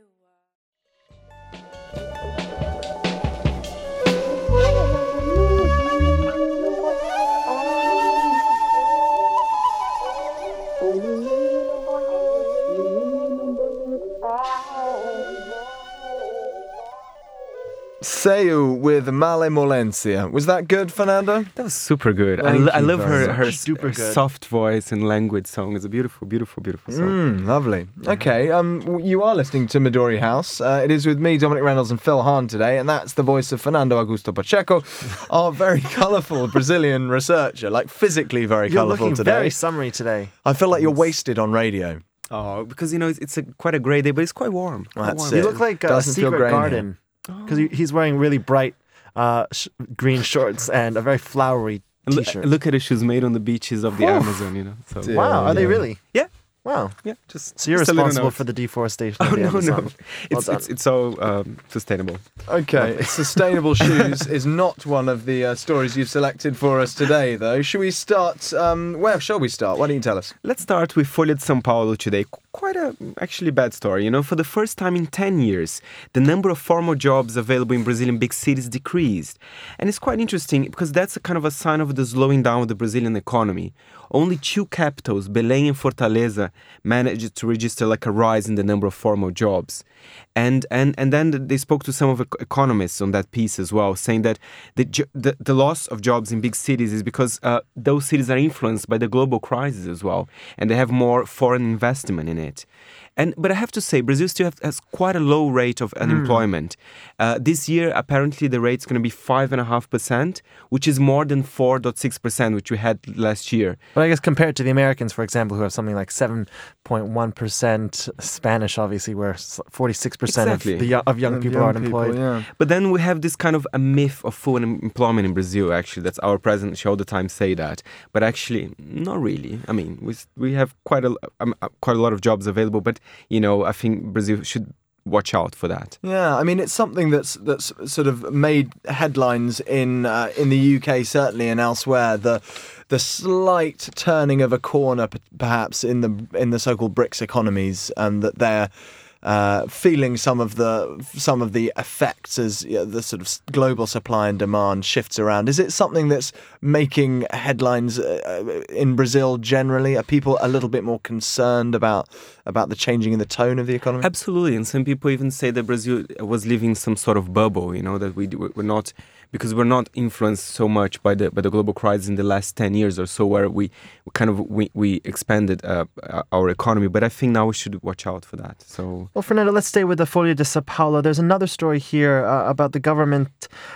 Seu with Malemolencia. Was that good, Fernando? That was super good. I, Thank lo- I you love very her, her much. Super s- good. soft voice and language song. It's a beautiful, beautiful, beautiful song. Mm, lovely. Okay, um, w- you are listening to Midori House. Uh, it is with me, Dominic Reynolds, and Phil Hahn today, and that's the voice of Fernando Augusto Pacheco, our very colourful Brazilian researcher, like physically very You're colourful looking today. very summery today. I feel like you're wasted on radio. Oh, because, you know, it's, it's a, quite a grey day, but it's quite warm. Quite That's warm. it. You look like a Doesn't feel secret grey in garden because he's wearing really bright uh, sh- green shorts and a very flowery And look- t-shirt. Look at the shoes made on the beaches of the Whew. Amazon, you know. So Wow, are they Yeah. really? Yeah. Wow. Yeah, just So you're just a little responsible note. for the deforestation Oh of the no, Amazon. no, Well it's done. it's it's all um, sustainable. Okay, sustainable shoes is not one of the uh, stories you've selected for us today, though. Should we start? Um, where shall we start? Why don't you tell us? Let's start with Folha de São Paulo today. Qu- Quite a actually bad story. You know, for the first time in ten years, the number of formal jobs available in Brazilian big cities decreased, and it's quite interesting because that's a kind of a sign of the slowing down of the Brazilian economy. Only two capitals, Belém and Fortaleza, managed to register like a rise in the number of formal jobs. And and and then they spoke to some of the economists on that piece as well, saying that the jo- the, the loss of jobs in big cities is because uh, those cities are influenced by the global crisis as well, and they have more foreign investment in it. And but I have to say, Brazil still have, has quite a low rate of unemployment. Uh, this year, apparently, the rate's going to be five and a half percent, which is more than four point six percent, which we had last year. But I guess compared to the Americans, for example, who have something like seven point one percent, Spanish, obviously, where forty-six percent Exactly. of, the, yo- of young Of people young are unemployed. people, yeah. But then we have this kind of a myth of full employment in Brazil, actually. That's our president should all the time say that. But actually, not really. I mean, we s- we have quite a, um, uh, quite a lot of jobs available, but, you know, I think Brazil should watch out for that. Yeah, I mean, it's something that's that's sort of made headlines in uh, in the U K certainly and elsewhere. The the slight turning of a corner, p- perhaps in the in the so-called BRICS economies, and that they're uh, feeling some of the some of the effects as you know, the sort of global supply and demand shifts around. Is it something that's making headlines uh, in Brazil generally? Are people a little bit more concerned about about the changing in the tone of the economy? Absolutely, and some people even say that Brazil was living some sort of bubble, you know, that we d- we're not, because we're not influenced so much by the by the global crisis in the last ten years or so, where we we kind of we, we expanded uh, our economy. But I think now we should watch out for that. So Well, Fernando, let's stay with the Folha de Sao Paulo. There's another story here uh, about the government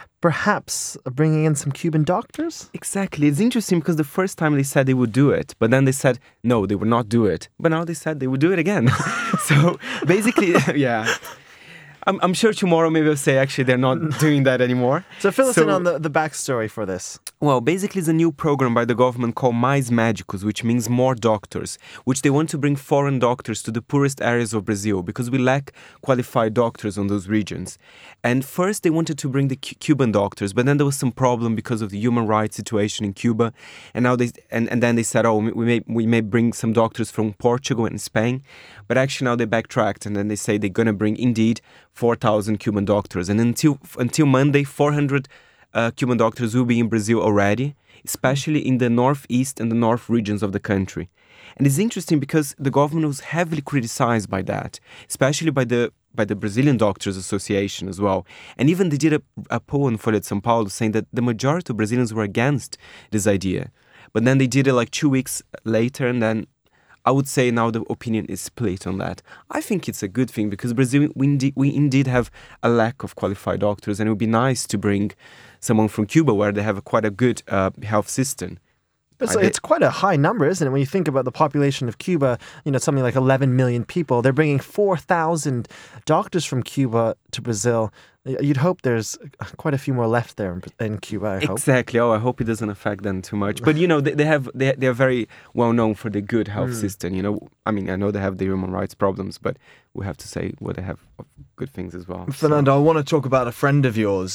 perhaps bringing in some Cuban doctors? Exactly. It's interesting because the first time they said they would do it, but then they said, no, they would not do it. But now they said they would do it again. So basically, yeah. I'm, I'm sure tomorrow maybe they'll say, actually, they're not doing that anymore. So fill us So- in on the, the backstory for this. Well, basically, it's a new program by the government called Mais Médicos, which means more doctors, which they want to bring foreign doctors to the poorest areas of Brazil because we lack qualified doctors on those regions. And first, they wanted to bring the Cu- Cuban doctors, but then there was some problem because of the human rights situation in Cuba. And now they and, and then they said, oh, we may we may bring some doctors from Portugal and Spain, but actually now they backtracked and then they say they're gonna bring indeed four thousand Cuban doctors, and until until Monday, four hundred. Uh, Cuban doctors will be in Brazil already, especially in the northeast and the north regions of the country. And it's interesting because the government was heavily criticized by that, especially by the by the Brazilian Doctors Association as well. And even they did a, a poll in Folha de São Paulo saying that the majority of Brazilians were against this idea. But then they did it like two weeks later, and then I would say now the opinion is split on that. I think it's a good thing because Brazil, we indeed, we indeed have a lack of qualified doctors, and it would be nice to bring someone from Cuba where they have a quite a good uh, health system. But it's, I- it's quite a high number, isn't it? When you think about the population of Cuba, you know, something like eleven million people, they're bringing four thousand doctors from Cuba to Brazil. You'd hope there's quite a few more left there in, in Cuba, I hope. Exactly. Oh, I hope it doesn't affect them too much. But you know, they, they have they they are very well known for the good health Mm. system. You know, I mean, I know they have the human rights problems, but we have to say what they have of good things as well. Fernando, I want to talk about a friend of yours.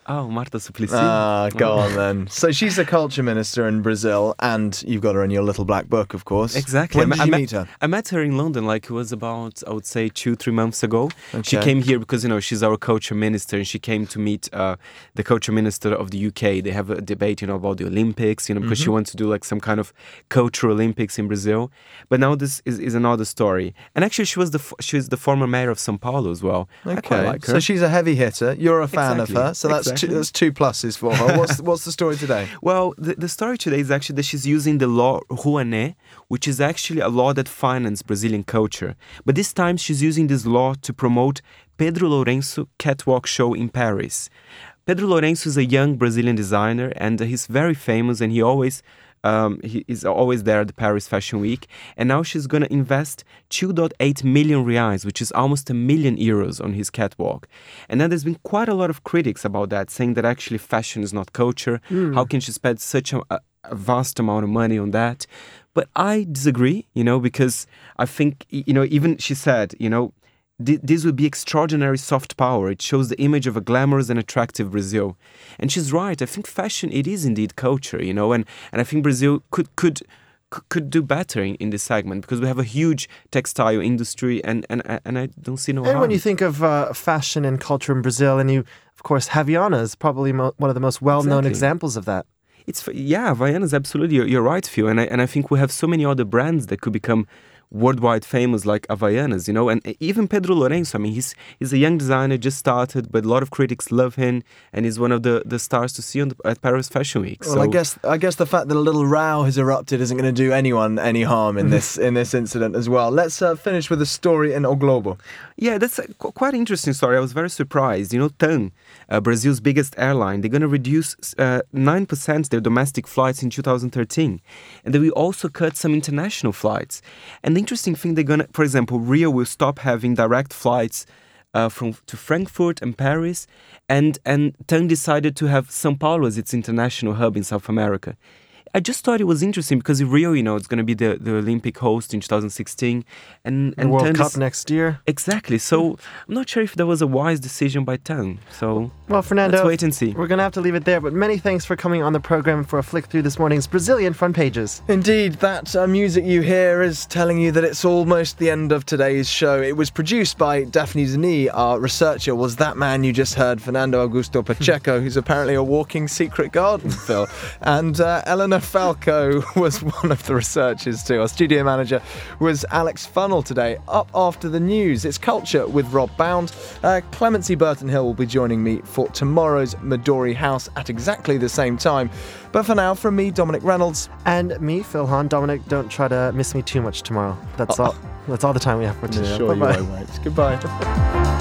Oh, Marta Suplicy. Ah, go Oh. on then. So she's a culture minister in Brazil, and you've got her in your little black book, of course. Exactly. When I, did I you met, meet her? I met her in London, like it was about, I would say, two, three months ago. She Okay. came here because, you know, she's our culture minister, and she came to meet uh, the culture minister of the U K. They have a debate, you know, about the Olympics, you know, because she Mhm. wants to do like some kind of cultural Olympics in Brazil. But now this is, is another story. And actually, she was the f- she was the former mayor of São Paulo as well. I quite Okay, like her. so she's a heavy hitter. You're a fan Exactly. of her, so that's Exactly. two, that's two pluses for her. What's what's the story today? Well, the, the story today is actually that she's using the law Rouanet, which is actually a law that finances Brazilian culture. But this time she's using this law to promote Pedro Lourenço catwalk show in Paris. Pedro Lourenço is a young Brazilian designer, and he's very famous, and he always um, he is always there at the Paris Fashion Week. And now she's going to invest two point eight million reais, which is almost a million euros, on his catwalk. And then there's been quite a lot of critics about that, saying that actually fashion is not culture. Mm. How can she spend such a, a vast amount of money on that? But I disagree, you know, because I think, you know, even she said, you know, th- this would be extraordinary soft power. It shows the image of a glamorous and attractive Brazil. And she's right. I think fashion, it is indeed culture, you know, and, and I think Brazil could could c- could do better in, in this segment, because we have a huge textile industry, and, and, and I don't see no And harm. when you think of uh, fashion and culture in Brazil, and you, of course, Havaiana is probably mo- one of the most well-known Exactly. examples of that. It's f- yeah, Havaianas, absolutely. You're, you're right, Phil. And I and I think we have so many other brands that could become worldwide famous, like Havaianas, you know. And even Pedro Lourenço, I mean, he's he's a young designer, just started, but a lot of critics love him, and he's one of the, the stars to see on the, at Paris Fashion Week. Well, so, I guess I guess the fact that a little row has erupted isn't going to do anyone any harm in this in this incident as well. Let's uh, finish with a story in O Globo. Yeah, that's a qu- quite interesting story. I was very surprised. You know, TAM, uh, Brazil's biggest airline, they're going to reduce uh, nine percent their domestic flights in two thousand thirteen. And they will also cut some international flights. And the interesting thing, they're going to, for example, Rio will stop having direct flights uh, from to Frankfurt and Paris. And, and TAM decided to have São Paulo as its international hub in South America. I just thought it was interesting because Rio, you know, it's going to be the, the Olympic host in two thousand sixteen. And, The and World TAM Cup is- next year. Exactly. So I'm not sure if that was a wise decision by TAM. So Well, Fernando, let's wait and see. We're going to have to leave it there, but many thanks for coming on the program for a flick through this morning's Brazilian front pages. Indeed, that uh, music you hear is telling you that it's almost the end of today's show. It was produced by Daphne Denis. Our researcher was that man you just heard, Fernando Augusto Pacheco, who's apparently a walking secret garden, Phil. And uh, Eleanor Falco was one of the researchers too. Our studio manager was Alex Funnell today. Up after the news, it's Culture with Rob Bound. Uh, Clemency Burton Hill will be joining me for tomorrow's Midori House at exactly the same time. But for now, from me, Dominic Reynolds. And me, Phil Hahn. Dominic, don't try to miss me too much tomorrow. That's all. That's all the time we have for today. Sure you Bye-bye. won't. Goodbye.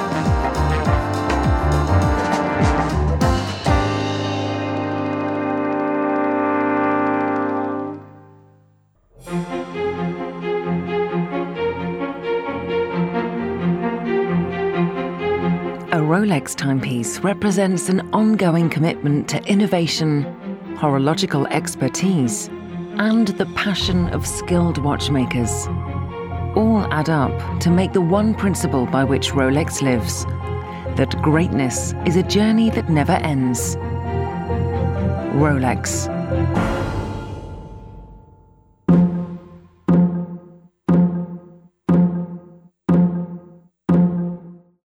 A Rolex timepiece represents an ongoing commitment to innovation, horological expertise, and the passion of skilled watchmakers. All add up to make the one principle by which Rolex lives, that greatness is a journey that never ends. Rolex.